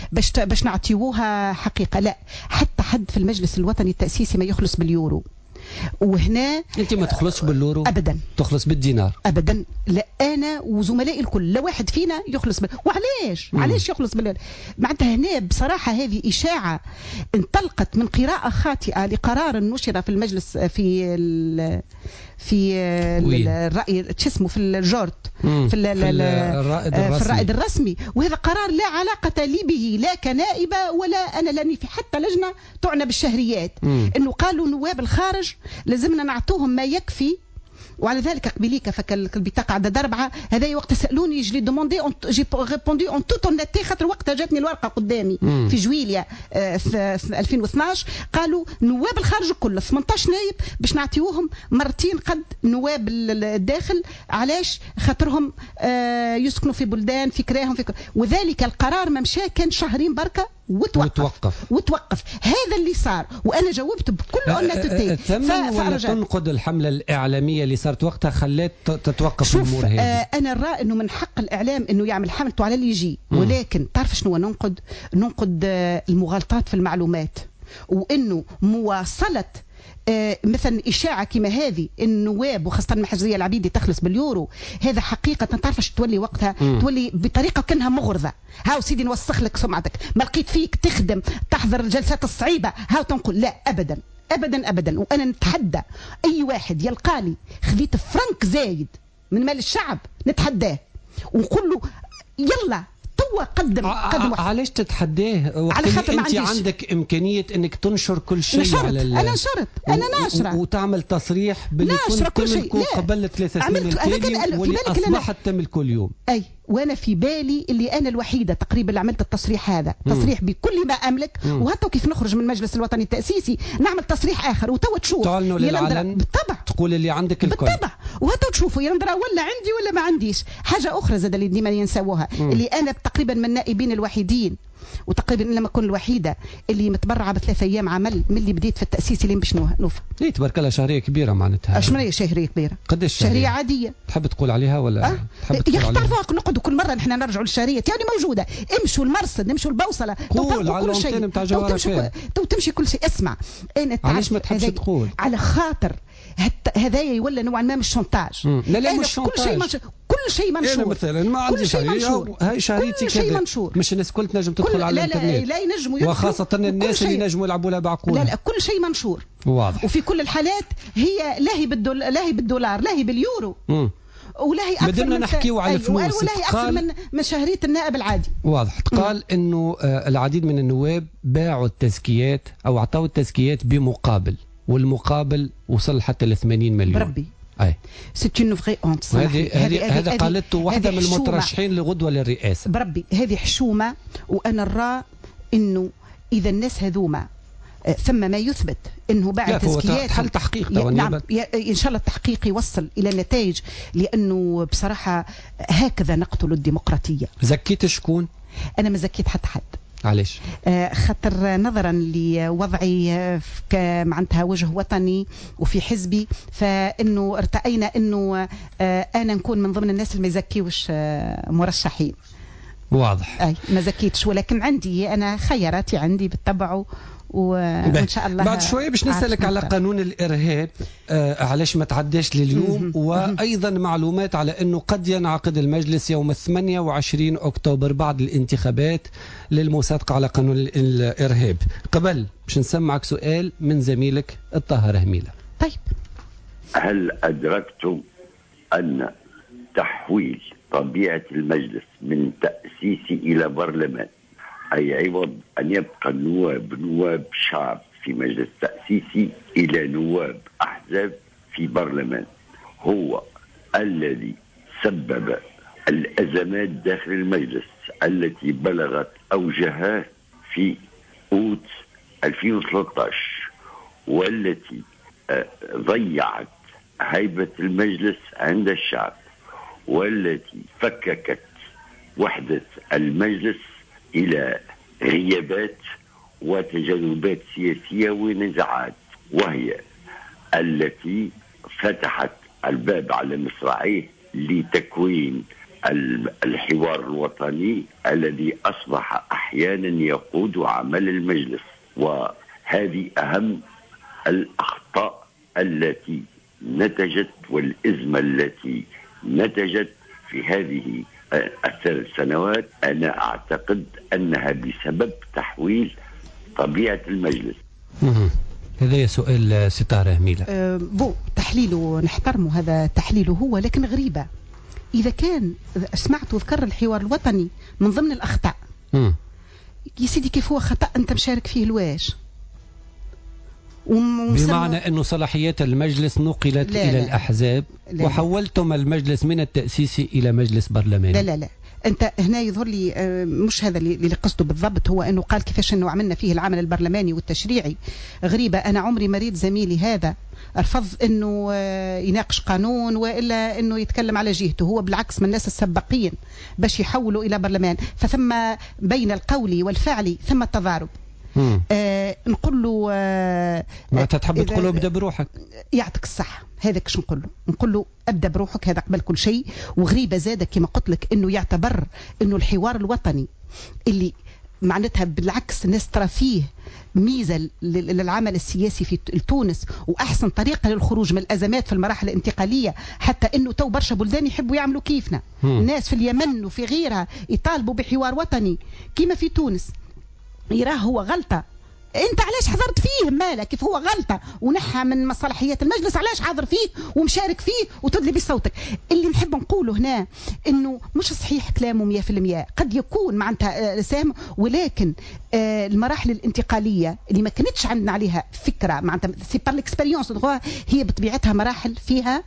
باش نعطيوها حقيقه. لا، حتى حد في المجلس الوطني التاسيسي ما يخلص باليورو. وهنا انت ما تخلصش باليورو ابدا، تخلص بالدينار ابدا. لا انا وزملائي الكل لا واحد فينا يخلص وعلاش علاش يخلص معناتها هنا بصراحه هذه اشاعه انطلقت من قراءه خاطئه لقرار نشر في المجلس في الرأي تشسمه في الجورت في الرائد الرسمي، وهذا قرار لا علاقة لي به لا كنائبة ولا أنا لاني في حتى لجنة تعنى بالشهريات. إنه قالوا نواب الخارج لازمنا نعطوهم ما يكفي، وعلى ذلك قبليك البطاقه عدد 4 هذا وقت سالوني جي دوموندي جي ريبوندي اون توت اونيتي خاطر وقتها جاتني الورقه قدامي في جويليا في 2012 قالوا نواب الخارج الكل 18 نايب باش نعطيوهم مرتين قد نواب الداخل. علاش؟ خاطرهم يسكنوا في بلدان في كراهم وذلك القرار ما مشى كان شهرين بركه وتوقف. هذا اللي صار وانا جاوبت بكل اونيتي. ولا تنقد الحمله الاعلاميه اللي صارت وقتها خلات تتوقف الامور هذه؟ انا نرى انه من حق الاعلام انه يعمل حملته على اللي يجي، ولكن تعرف شنو ننقد المغالطات في المعلومات، وانه مواصله مثلا إشاعة كما هذه النواب وخاصة المحجزية العبيدي تخلص باليورو، هذا حقيقة تعرفش تولي وقتها تولي بطريقة كأنها مغرضة. هاو سيدي نوسخ لك سمعتك، ما لقيت فيك تخدم تحضر الجلسات الصعيبة هاو تنقل. لا أبدا أبدا أبدا. وأنا نتحدى أي واحد يلقالي خذيت فرنك زايد من مال الشعب نتحداه ونقول له يلا توا قدم علاش تتحداه؟ على خاطر انت عندك امكانيه انك تنشر كل شيء على انا ناشره وتعمل تصريح باللي كنت تملكه قبل 3 سنين التالي واللي اصبحت تملكه اليوم. اي وانا في بالي اللي انا الوحيده تقريبا اللي عملت التصريح هذا تصريح بكل ما املك. وهاتوا كيف نخرج من المجلس الوطني التاسيسي نعمل تصريح اخر وتوا تشوف تعلنوا للعلن بالطبع تقول اللي عندك الكل بالطبع وهاتوا تشوفوا يندرى ولا عندي ولا ما عنديش. حاجه اخرى زاد اللي ديما ينسوها اللي انا تقريبا من النائبين الوحيدين وتقريبا لما اكون الوحيده اللي متبرعه ب3 ايام عمل من اللي بديت في التاسيس اللي باش نوفى. اي تبارك الله شهريه كبيره معناتها. شنو هي شهريه كبيره؟ قداش شهريه عاديه؟ تحب تقول عليها ولا تحب تقول عليها؟ تعرفوا نقعدوا كل مره نحن نرجعوا للشهريات يعني موجوده. امشوا المرصد امشوا البوصله قول على الانتين نتاع جوهره تمشي كل شيء. اسمع انا علاش ما تحبش تقول؟ على خاطر هذايا يولى نوعا ما من الشونتاج. لا مش شونتاج، كل شيء منشور. انا مثلا ما عنديش شهريه هاي شهريتي كذا مش الناس كل تنجم تدخل على الانترنت. لا ينجموا وخاصه الناس اللي ينجموا يلعبوا لها بعقول. لا كل شيء منشور واضح. وفي كل الحالات هي لا هي بالدولار لا هي باليورو ولا هي اكثر بدنا نحكيو على الفلوس ولا هي اكثر من شهريه النائب العادي. واضح. قال انه العديد من النواب باعوا التزكيات او اعطوا التزكيات بمقابل، والمقابل وصل حتى ل 80 مليون. بربي اي سيت اون فري اونت. هذا قالته واحده من المترشحين لغدوه للرئاسه. بربي هذه حشومه. وانا نرى انه اذا الناس هذوما ثم ما يثبت انه بعد تزكيات حل تحقيق. نعم ان شاء الله التحقيق يوصل الى نتائج، لانه بصراحه هكذا نقتل الديمقراطيه. زكيت شكون؟ انا ما زكيت حتى حد. علاش؟ خاطر نظرا لوضعي معناتها وجه وطني وفي حزبي، فانه ارتأينا انه انا نكون من ضمن الناس اللي ما يزكيوش مرشحين. واضح. اي ما زكيتش، ولكن عندي انا خياراتي عندي بالطبع وان شاء الله. بعد شويه باش نسالك على قانون الارهاب علاش ما تعداش لليوم، وايضا معلومات على انه قد ينعقد المجلس يوم 28 اكتوبر بعد الانتخابات للمصادقه على قانون الارهاب. قبل باش نسمعك سؤال من زميلك الطاهر هميله. طيب هل ادركتم ان تحويل طبيعه المجلس من تاسيسي الى برلمان، أي عوض أن يبقى النواب نواب شعب في مجلس تأسيسي إلى نواب أحزاب في برلمان، هو الذي سبب الأزمات داخل المجلس التي بلغت أوجها في أوت 2013 والتي ضيعت هيبة المجلس عند الشعب، والتي فككت وحدة المجلس إلى غيابات وتجاذبات سياسية ونزاعات، وهي التي فتحت الباب على مصراعيه لتكوين الحوار الوطني الذي أصبح أحيانا يقود عمل المجلس. وهذه أهم الأخطاء التي نتجت والإزمة التي نتجت في هذه الثلاث سنوات أنا أعتقد أنها بسبب تحويل طبيعة المجلس. هذا سؤال ستارة ميلا. تحليله نحترمه، هذا تحليله هو، لكن غريبة إذا كان سمعت وذكر الحوار الوطني من ضمن الأخطاء. يا سيدي كيف هو خطأ أنت مشارك فيه الواش؟ بمعنى أنه صلاحيات المجلس نقلت إلى الأحزاب وحولتم المجلس من التأسيسي إلى مجلس برلماني. لا انت هنا يظهر لي مش هذا اللي قصده بالضبط، هو انه قال كيفاش انه عملنا فيه العمل البرلماني والتشريعي. غريبة، انا عمري ما ريت زميلي هذا رفض انه يناقش قانون والا انه يتكلم على جهته، هو بالعكس من الناس السباقين باش يحولوا الى برلمان، فثم بين القول والفعل ثم تضارب. نقول له ما تحب تقول له ابدا بروحك، يعطيك الصحة، هذا كش نقول له ابدا بروحك، هذا قبل كل شيء. وغريبة زادة كما قلت لك انه يعتبر انه الحوار الوطني اللي معناتها بالعكس الناس ترى فيه ميزة للعمل السياسي في تونس وأحسن طريقة للخروج من الأزمات في المراحل الانتقالية، حتى أنه تو برشا بلدان يحبوا يعملوا كيفنا. الناس في اليمن وفي غيرها يطالبوا بحوار وطني كيما في تونس، يراه هو غلطة. انت علاش حضرت فيه؟ مالك كيف هو غلطة ونحى من مصالحيات المجلس، علاش حاضر فيه ومشارك فيه وتدلي بصوتك؟ اللي نحب نقوله هنا انه مش صحيح كلامه 100%، قد يكون معناتها سام، ولكن المراحل الانتقالية اللي ما كانتش عندنا عليها فكرة معناتها سي بار ليكسبيريونس، هي بطبيعتها مراحل فيها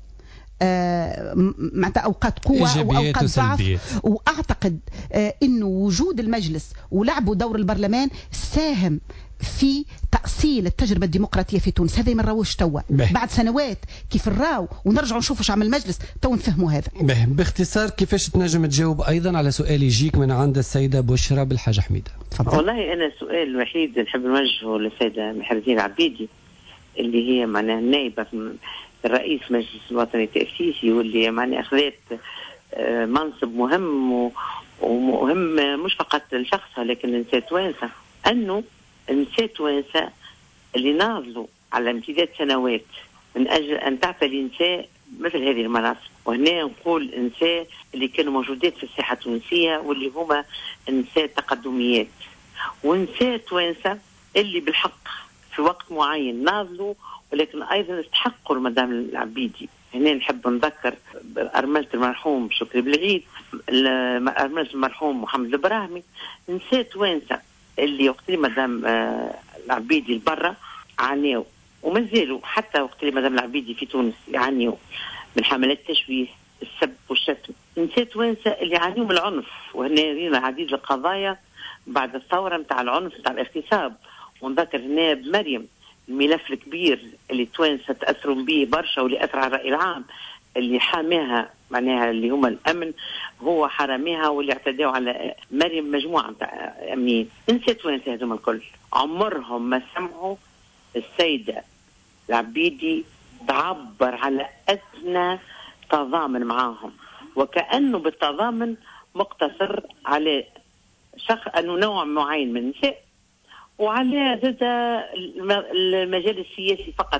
معناتها أوقات قوة وأوقات ضعف. وأعتقد أنه وجود المجلس ولعبه دور البرلمان ساهم في تأصيل التجربة الديمقراطية في تونس. هذا ما نراوش توا بعد سنوات كيف نراو ونرجعوا نشوفوا عمل المجلس تو نفهموا هذا. باختصار كيفاش تنجم تجاوب أيضا على سؤال يجيك من عند السيدة بشرى بالحاجة حميدة؟ والله أنا السؤال الوحيد نحب نوجهه للسيدة محرزين العبيدي اللي هي معناها النائبة الرئيس مجلس الوطني التأسيسي، واللي معناها أخذت منصب مهم ومهم مش فقط لشخصها لكن لنساء توانسة، أنه النساء توانسة اللي ناضلوا على امتداد سنوات من أجل أن تعتلي نساء مثل هذه المناصب. وهنا نقول النساء اللي كانوا موجودات في الساحة التونسية واللي هما النساء التقدميات، ونساء توانسة اللي بالحق في وقت معين ناضلوا ولكن أيضا استحقوا المدام العبيدي. هنا نحب نذكر أرملة المرحوم شكري بالعيد، أرملة المرحوم محمد البراهمي، نساء توانسة اللي وقت لي مدام العبيدي البرة عانيوا وما زالوا حتى وقت لي مدام العبيدي في تونس يعانيوا من حملات التشويه السب والشتم. نساء توانسة اللي عانيوا من العنف، وهنا رينا عديد القضايا بعد الثورة متاع العنف متاع الاغتصاب. ونذكر هنا بمريم الملف الكبير اللي توانسة تأثروا به برشا واللي أثر على الرأي العام، اللي حاميها معناها اللي هم الأمن هو حراميها، واللي اعتدوا على مريم مجموعة متاع أمنيين. نسيت توانسة هذوما الكل عمرهم ما سمعوا السيدة العبيدي تعبر على أدنى تضامن معاهم، وكأنه بالتضامن مقتصر على أنه نوع معين من النساء وعلى ضد المجال السياسي فقط.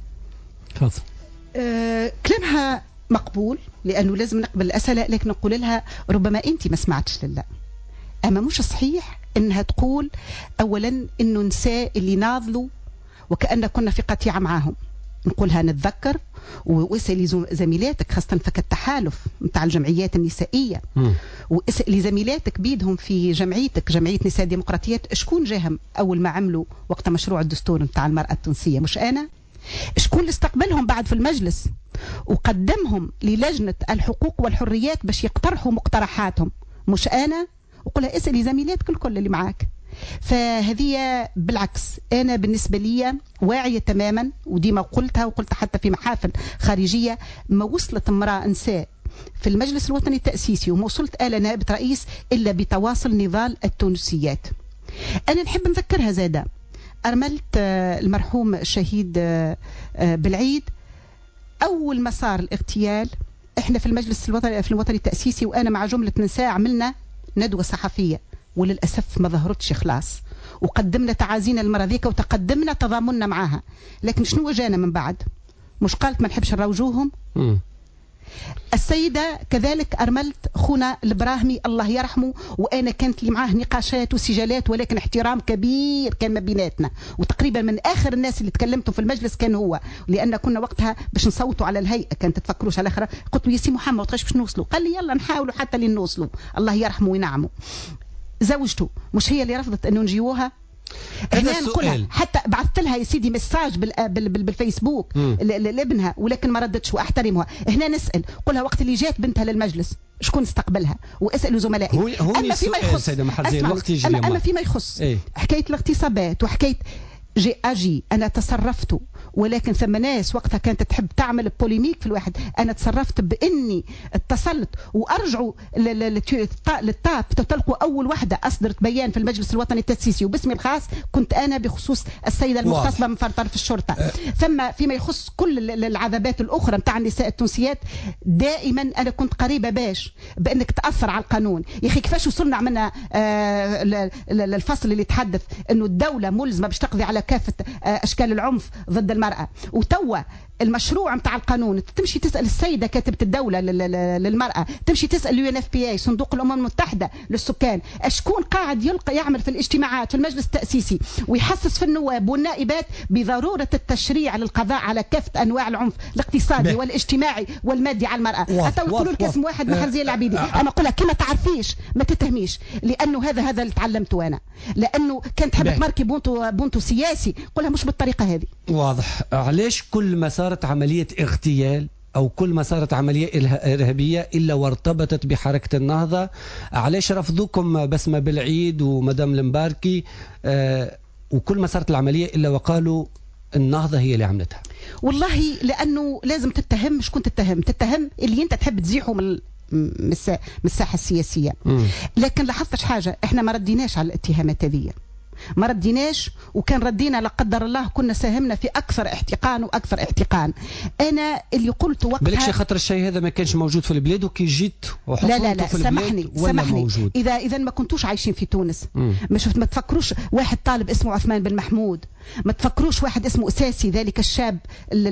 كلامها مقبول لأنه لازم نقبل الأسئلة، لكن نقول لها ربما أنت ما سمعتش لله. أما مش صحيح أنها تقول أولا أنه نساء اللي ناضلوا وكأن كنا في قطيعة معاهم. نقولها نتذكر واسألي زميلاتك خاصة فك التحالف متاع الجمعيات النسائية، واسألي زميلاتك بيدهم في جمعيتك جمعية نساء ديمقراطيات شكون جاهم أول ما عملوا وقت مشروع الدستور متاع المرأة التونسية؟ مش أنا؟ شكون اللي استقبلهم بعد في المجلس وقدمهم للجنة الحقوق والحريات باش يقترحوا مقترحاتهم؟ مش أنا؟ وقولها اسألي زميلاتك الكل اللي معاك. فهذه بالعكس أنا بالنسبة لي واعية تماما، وديما قلتها وقلت حتى في محافل خارجية، ما وصلت امرأة نساء في المجلس الوطني التأسيسي وما وصلت آلة نائبة رئيس إلا بتواصل نضال التونسيات. أنا نحب نذكرها زادة أرملت المرحوم الشهيد بالعيد، أول ما صار الاغتيال إحنا في المجلس الوطني التأسيسي وأنا مع جملة نساء عملنا ندوة صحفية وللأسف ما ظهرتش خلاص، وقدمنا تعازينا للمرأة ذيك وتقدمنا تضامننا معها، لكن شنو جانا من بعد؟ مش قالت ما نحبش نروجوهم؟ السيدة كذلك أرملت خونا البراهمي الله يرحمه، وأنا كانت لي معاه نقاشات وسجالات، ولكن احترام كبير كان ما بيناتنا، وتقريبا من آخر الناس اللي تكلمتوا في المجلس كان هو، لأن كنا وقتها باش نصوتوا على الهيئة، كانت تفكروش على الآخرة. قلت له يا سي محمد وقتاش باش نوصلوا؟ قال لي يلا نحاولوا حتى لين نوصلوا، الله يرحمه وينعمه. زوجته مش هي اللي رفضت أنه نجيوها؟ هنا نقولها، حتى بعثت لها يا سيدي مساج بالفيسبوك لابنها، ولكن ما ردتش واحترمها. هنا نسال، قولها وقت اللي جات بنتها للمجلس شكون استقبلها، واسالوا زملائي. اما فيما يخص اما فيما يخص حكايه الاغتصابات وحكايه جي اجي انا تصرفت، ولكن ثم ناس وقتها كانت تحب تعمل بوليميك في الواحد. انا تصرفت باني اتصلت وارجعوا للتاب، تلقوا اول واحده اصدرت بيان في المجلس الوطني التاسيسي وباسمي الخاص، كنت انا بخصوص السيده المغتصبه من طرف الشرطه. ثم فيما يخص كل العذابات الاخرى نتاع النساء التونسيات، دائما انا كنت قريبه بانك تاثر على القانون. يا اخي كيفاش وصلنا عملنا الفصل اللي يتحدث انه الدوله ملزمه باش تقضي على كافه اشكال العنف ضد المرأة، وتوا المشروع متاع القانون تمشي تسأل السيدة كاتبة الدولة للمرأة، تمشي تسأل UNFPA صندوق الأمم المتحدة للسكان، شكون قاعد يلقى يعمل في الاجتماعات في المجلس التأسيسي ويحسس في النواب والنائبات بضرورة التشريع للقضاء على كافة أنواع العنف الاقتصادي والاجتماعي والمادي على المرأة. حتى يقولوا لك اسم واحد محرزية العبيدي، أنا أقولها كما تعرفيش ما تتهميش، لأنه هذا اللي تعلمته أنا، لأنه كانت تحب تماركي بونتو سياسي، قولها مش بالطريقة هذه. واضح. علاش كل ما صارت عملية اغتيال أو كل ما صارت عملية إرهابية إلا وارتبطت بحركة النهضة، علاش رفضوكم بسمة بالعيد ومدام المباركي وكل ما صارت العملية إلا وقالوا النهضة هي اللي عملتها؟ والله لأنه لازم تتهم. شكون تتهم اللي أنت تحب تزيحه من الساحة السياسية. لكن لاحظتش حاجة، احنا ما رديناش على الاتهامات هذه، ما رديناش، وكان ردينا لا قدر الله كنا ساهمنا في اكثر احتقان واكثر احتقان. انا اللي قلت وقتها بلكش خاطر الشيء هذا ما كانش موجود في البلاد، وكي جيت لا سامحني موجود. اذا ما كنتوش عايشين في تونس ما تفكروش واحد طالب اسمه عثمان بن محمود، ما تفكروش واحد اسمه اساسي ذلك الشاب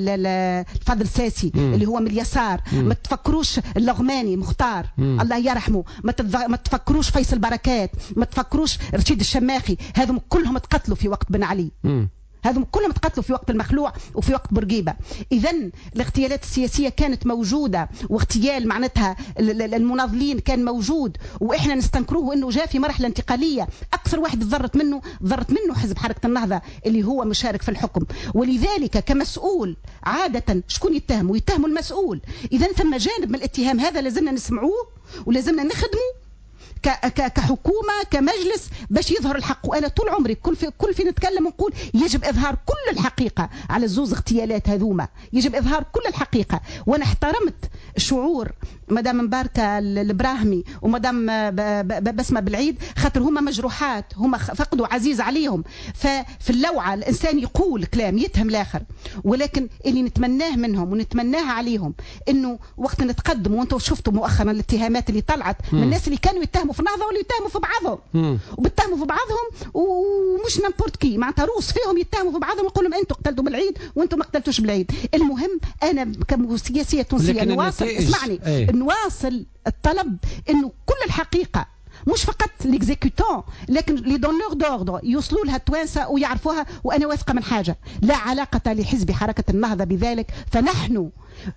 الفضل ساسي اللي هو من اليسار، ما تفكروش اللغماني مختار الله يرحمه، ما تفكروش فيصل بركات، ما تفكروش رشيد الشماخي، هذم كلهم تقتلوا في وقت بن علي، هذم كلهم تقتلوا في وقت المخلوع وفي وقت بورقيبه. اذا الاغتيالات السياسيه كانت موجوده، واغتيال معناتها المناضلين كان موجود، واحنا نستنكروه انه جاء في مرحله انتقاليه. اكثر واحد ضرت منه حزب حركه النهضه اللي هو مشارك في الحكم، ولذلك كمسؤول عاده شكون يتهموا المسؤول. اذا ثم جانب من الاتهام هذا لازمنا نسمعوه ولازمنا نخدمه كحكومة كمجلس باش يظهر الحق. وأنا طول عمري كل في نتكلم ونقول يجب إظهار كل الحقيقة على الزوز اغتيالات هذوما، يجب إظهار كل الحقيقة. وأنا احترمت شعور مدام مباركة البراهمي ومدام بسمة بالعيد، خاطر هما مجروحات، هما فقدوا عزيز عليهم. ففي اللوعة الإنسان يقول كلام يتهم الآخر، ولكن اللي نتمناه منهم ونتمناه عليهم إنه وقت نتقدم. وانتم شفتوا مؤخرا الاتهامات اللي طلعت من الناس اللي كانوا يتهموا في النهضة واللي يتهموا في بعضهم، وبيتهموا في بعضهم ومش نمبورت كي معناتها روس فيهم يتهموا في بعضهم ويقولوا انتم قتلتوا بالعيد وانتم ما قتلتوش بالعيد. المهم انا كسياسيه تونسيه نواصل، اسمعني نواصل الطلب انه كل الحقيقه مش فقط ليكزيكوتون، لكن لي دونور دوردر يوصلوا لها التوانسه ويعرفوها. وانا واثقه من حاجه، لا علاقه لحزب حركه النهضه بذلك، فنحن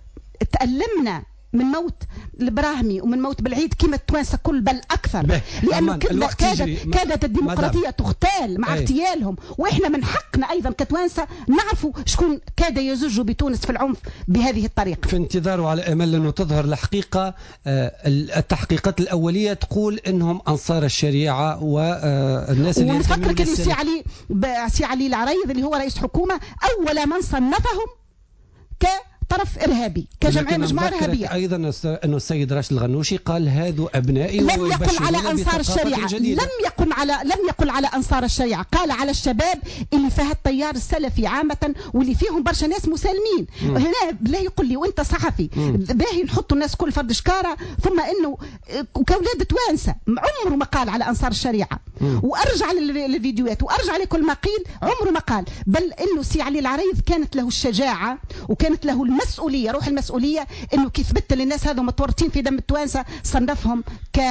تألمنا من موت البراهمي ومن موت بالعيد كما التوانسه كل بل اكثر، لانه كادت الديمقراطيه تغتال مع اغتيالهم، واحنا من حقنا ايضا كتوانسه نعرفوا شكون كاد يزج بتونس في العنف بهذه الطريقه. في انتظار وعلى امل انه تظهر الحقيقه. التحقيقات الاوليه تقول انهم انصار الشريعه والناس اللي ونفكر كان سي علي العريض اللي هو رئيس حكومه اول من صنفهم طرف ارهابي كجمعيه مجموعه ارهابيه. ايضا انه السيد راشد الغنوشي قال هذو ابنائي، لم يقل على انصار الشريعه، لم يقل على انصار الشريعه، قال على الشباب اللي فيها التيار السلفي عامه واللي فيهم برشا ناس مسالمين. هنا لا يقول لي وانت صحفي باهي نحطوا الناس كل فرد شكاره، ثم انه كاولاد توانسه عمره ما قال على انصار الشريعه. وارجع للفيديوهات وارجع لكل ما قيل، عمره ما قال. بل انه سي علي العريض كانت له الشجاعه وكانت له المسؤوليه، روح المسؤوليه، انه كي ثبت للناس هذو متورطين في دم التوانسه صنفهم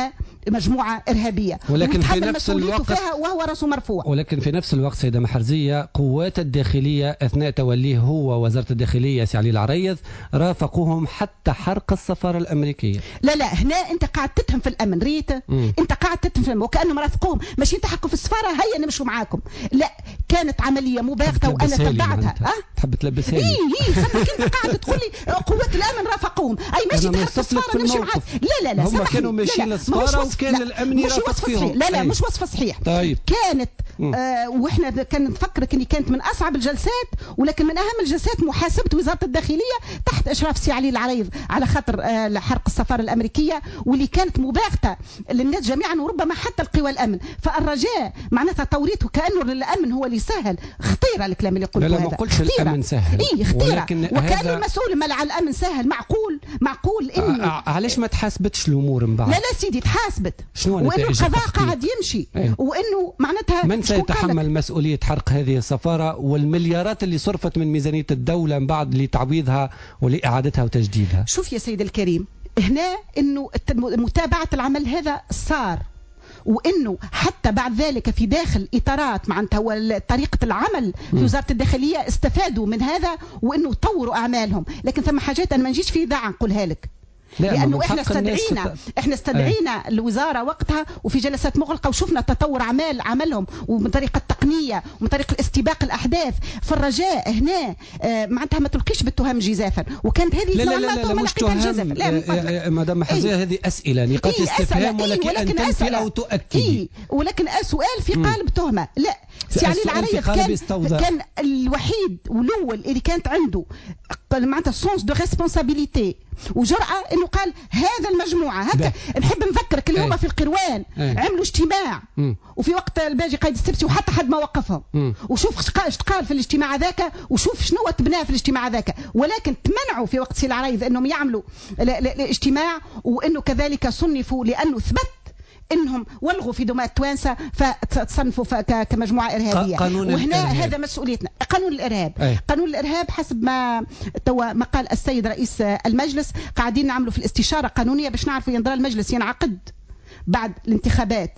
كمجموعه ارهابيه، ولكن في نفس الوقت وهو راسه مرفوع. ولكن في نفس الوقت سيده محرزيه قوات الداخليه اثناء توليه هو وزاره الداخليه سي علي العريض رافقوهم حتى حرق السفاره الامريكيه. لا هنا انت قاعد تتهم في الامن ريت، انت قاعد تتهم في الامن وكانهم رافقوهم ماشي يلتحقوا في السفاره، هيا نمشوا معاكم. لا، كانت عمليه مباغته وانا تبعتها. تحب تلبسها لي؟ خاطرك انت قاعد تقول لي قوات الامن رافقوهم، اي ماشي تحت السفاره نمشي معاك. لا هم كانوا ماشيين للسفاره وكان الامن يرافق فيهم. لا مش وصف صحيح. طيب كانت واحنا كان نفكرك ان كانت من اصعب الجلسات، ولكن من اهم الجلسات محاسبه وزاره الداخليه تحت اشراف سي علي العريض على خاطر حرق السفاره الامريكيه، واللي كانت مباغته للناس جميعا وربما حتى القوى الامن. فالرجاء معناتها توريته كانه الامن هو اللي سهل. خطيره الكلام اللي قلته هذا. لا ما قلتش الامن سهل. خطيره. وكان المسؤول ملعب الامن سهل. معقول انه علاش ما تحاسبتش الامور من بعد؟ لا سيدي تحاسبت، وانه القضاء قاعد يمشي، وانه معناتها من سيتحمل مسؤوليه حرق هذه السفاره والمليارات اللي صرفت من ميزانيه الدوله من بعد لتعويضها ولاعادتها وتجديدها؟ شوف يا سيدي الكريم، هنا انه متابعه العمل هذا صار، وانه حتى بعد ذلك في داخل اطارات معناتها طريقه العمل في وزاره الداخليه استفادوا من هذا وانه طوروا اعمالهم. لكن ثم حاجات انا ما نجيش في اذاعه نقولها لك، لانه احنا استدعينا الوزاره وقتها وفي جلسات مغلقه وشفنا تطور عملهم ومن طريقه التقنيه ومن طريقه الاستباق الاحداث. فالرجاء هنا معناتها ما تلقيش بالتهم جزافا، وكانت هذه لا مش تهم. مدام محرزيه هذه اسئله نقاط استفهام، ولكن ان تنفي او تؤكدي. ولكن سؤال في قالب تهمه. لا، سي علي العريض كان الوحيد والاول اللي كانت عنده معناتها سونس دو ريسبونسابيلتي وجرأة انه قال هذا المجموعه هكا. نحب نذكرك اليوم في القروان عملوا اجتماع وفي وقت الباجي قايد السبتي وحتى حد ما وقفهم، وشوف ايش قال في الاجتماع ذاك وشوف شنو تبناه في الاجتماع ذاك. ولكن تمنعوا في وقت سي العريض انهم يعملوا الاجتماع، وانه كذلك صنفوا لانه ثبت انهم ولغوا في دماء التوانسه فتصنفوا كمجموعه ارهابيه. وهنا هذا مسؤوليتنا. قانون الارهاب قانون الارهاب حسب ما قال السيد رئيس المجلس، قاعدين نعملوا في الاستشاره قانونيه باش نعرفوا ينظر المجلس ينعقد بعد الانتخابات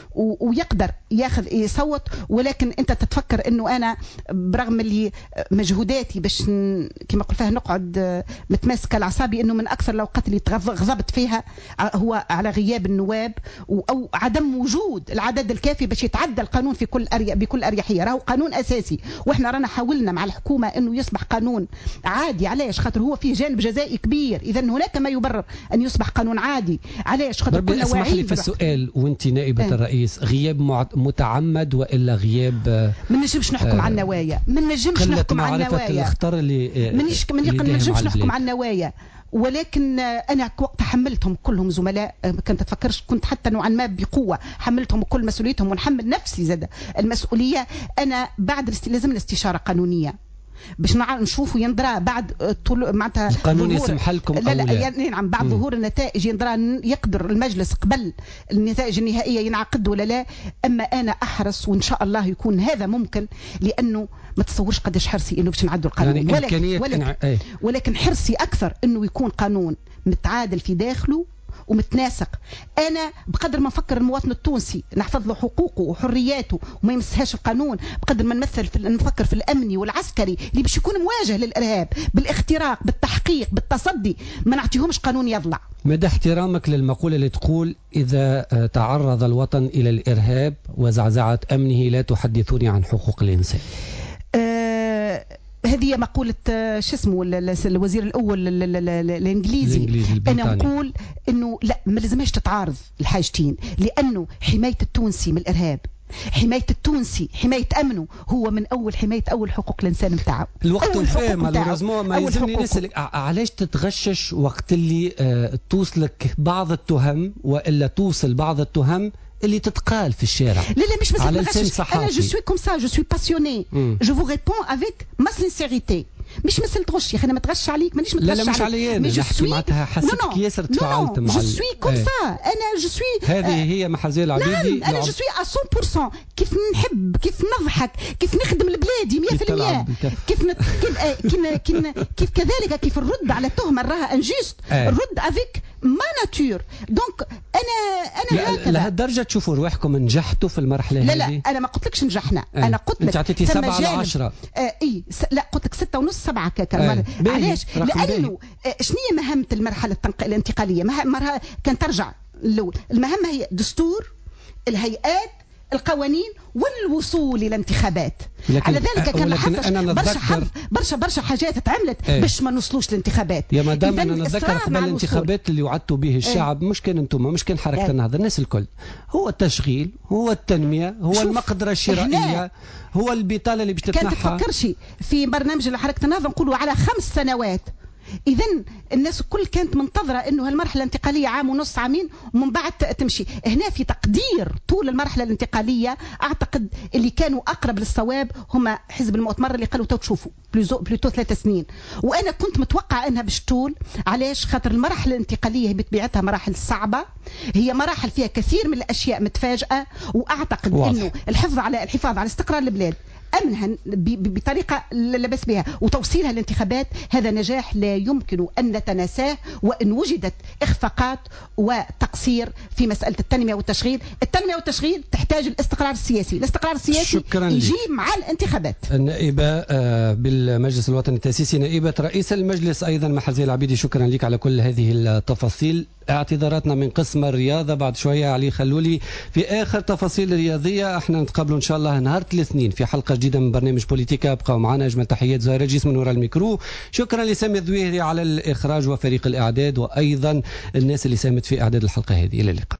ويقدر يصوت. ولكن انت تتفكر انه انا برغم اللي مجهوداتي باش كما قلت فيها نقعد متماسكه الاعصابي، انه من اكثر الاوقات اللي غضبت فيها هو على غياب النواب او عدم وجود العدد الكافي باش يتعدى القانون في بكل اريحيه. راهو قانون اساسي، واحنا رانا حاولنا مع الحكومه انه يصبح قانون عادي. علاش؟ خاطر هو فيه جانب جزائي كبير، اذا هناك ما يبرر ان يصبح قانون عادي. علاش؟ خاطر كنا واعيين. اسمح لي في السؤال وانت نائبه الرئيس، غياب متعمد والا غياب؟ ما نجمش نحكم على النوايا، ما نجمش نحكم على النوايا. الاخطار اللي ما نجمش نحكم على النوايا. ولكن انا وقت حملتهم كلهم زملاء، كنت تفكرش كنت حتى نوعا ما بقوه حملتهم كل مسؤوليتهم ونحمل نفسي زاد المسؤوليه. انا بعد لازم استشاره قانونيه باش نشوفوا يندرى بعد معناتها القانون يسمح لكم. لا نعم، بعد ظهور النتائج يندرى يقدر المجلس قبل النتائج النهائيه ينعقد ولا لا. اما انا احرص وان شاء الله يكون هذا ممكن، لانه ما تصورش قداش حرصي انه باش نعدوا القانون. يعني ولكن حرصي اكثر انه يكون قانون متعادل في داخله ومتناسق. انا بقدر ما نفكر المواطن التونسي نحفظ له حقوقه وحرياته وما يمسهاش القانون، بقدر ما نفكر في الامني والعسكري اللي باش يكون مواجه للارهاب بالاختراق بالتحقيق بالتصدي، ما نعطيهمش قانون يضلع. مدى احترامك للمقوله اللي تقول اذا تعرض الوطن الى الارهاب وزعزعه امنه لا تحدثوني عن حقوق الانسان؟ هذه مقولة شو اسمه الوزير الأول الإنجليزي. أنا نقول إنه لا، ما لازمش تتعارض الحاجتين، لأنه حماية التونسي من الإرهاب حماية التونسي، حماية أمنه، هو من أول حماية أول حقوق الإنسان نتاعو. الوقت والفهم مالوريزمون ما يلزمني نسألك علاش تتغشش وقت اللي توصلك بعض التهم وإلا توصل بعض التهم اللي تتقال في الشارع. لا مش على لسان صحافي. أنا جو سوي كوم سا، جو سوي باسيوني، جو فو ريبون افيك ما سينسيريتي. مش مثل تغش يا اخي، انا ما تغش عليك، مانيش متغش عليك. لا مش علي انا نحكي معناتها حسيتك ياسر تفاعلت مع جو سوي كوم سا، انا جو سوي هذه هي محرزية العبيدي. نعم انا جو سوي 100% كيف نحب، كيف نضحك، كيف نخدم لبلادي 100%، كيف كذلك كيف نرد على تهمه راها انجست، نرد افيك ما ناتور. دونك انا هكذا. لهالدرجه تشوفوا رواحكم نجحتوا في المرحله هذه؟ لا انا ما قلتلكش نجحنا، انا قلت لك انت عطيتي 7 على 10. لا قلت لك 6.5 7 كمان. علاش؟ لانه شنو هي مهمه المرحله الانتقاليه؟ كان ترجع الاول، المهمه هي دستور، الهيئات، القوانين، والوصول الى انتخابات. على ذلك كان برشا حاجات تعملت باش ما نوصلوش للانتخابات. يا مدام انا نتذكر قبل الانتخابات اللي وعدتوا به الشعب، مش كان انتم، مش كان حركه النهضه، الناس الكل، هو التشغيل، هو التنميه، هو المقدره الشرائيه، هو البطاله اللي باش تتنحى. كانت تفكرش في برنامج حركه النهضه نقولوا على 5 سنوات. إذا الناس الكل كانت منتظرة إنه هالمرحلة الانتقالية عام ونص عامين ومن بعد تمشي. هنا في تقدير طول المرحلة الانتقالية أعتقد اللي كانوا أقرب للصواب هم حزب المؤتمر اللي قالوا تشوفوا بلوتو 3 سنين، وأنا كنت متوقع أنها باش طول. علاش؟ خاطر المراحل الانتقالية هي بطبيعتها مراحل صعبة، هي مراحل فيها كثير من الأشياء متفاجئة، وأعتقد إنه الحفاظ على استقرار البلاد، أمنها بطريقة لا بأس بها، وتوصيلها للانتخابات، هذا نجاح لا يمكن أن نتناساه. وإن وجدت إخفاقات وتقصير في مسألة التنمية والتشغيل، التنمية والتشغيل تحتاج الاستقرار السياسي، الاستقرار السياسي يجي مع الانتخابات. النائبة بالمجلس الوطني التأسيسي، نائبة رئيس المجلس أيضا محرزية العبيدي، شكرا لك على كل هذه التفاصيل. اعتذاراتنا من قسم الرياضة بعد شوية. علي خلولي في آخر تفاصيل الرياضية. احنا نتقابلوا إن شاء الله نهار الاثنين في حلقة جديدة من برنامج بوليتيكا. ابقوا معنا. أجمل تحيات زهير جيس من وراء الميكرو. شكرا لسامي الذويهري على الإخراج وفريق الإعداد، وأيضا الناس اللي ساهمت في إعداد الحلقة هذه. إلى اللقاء.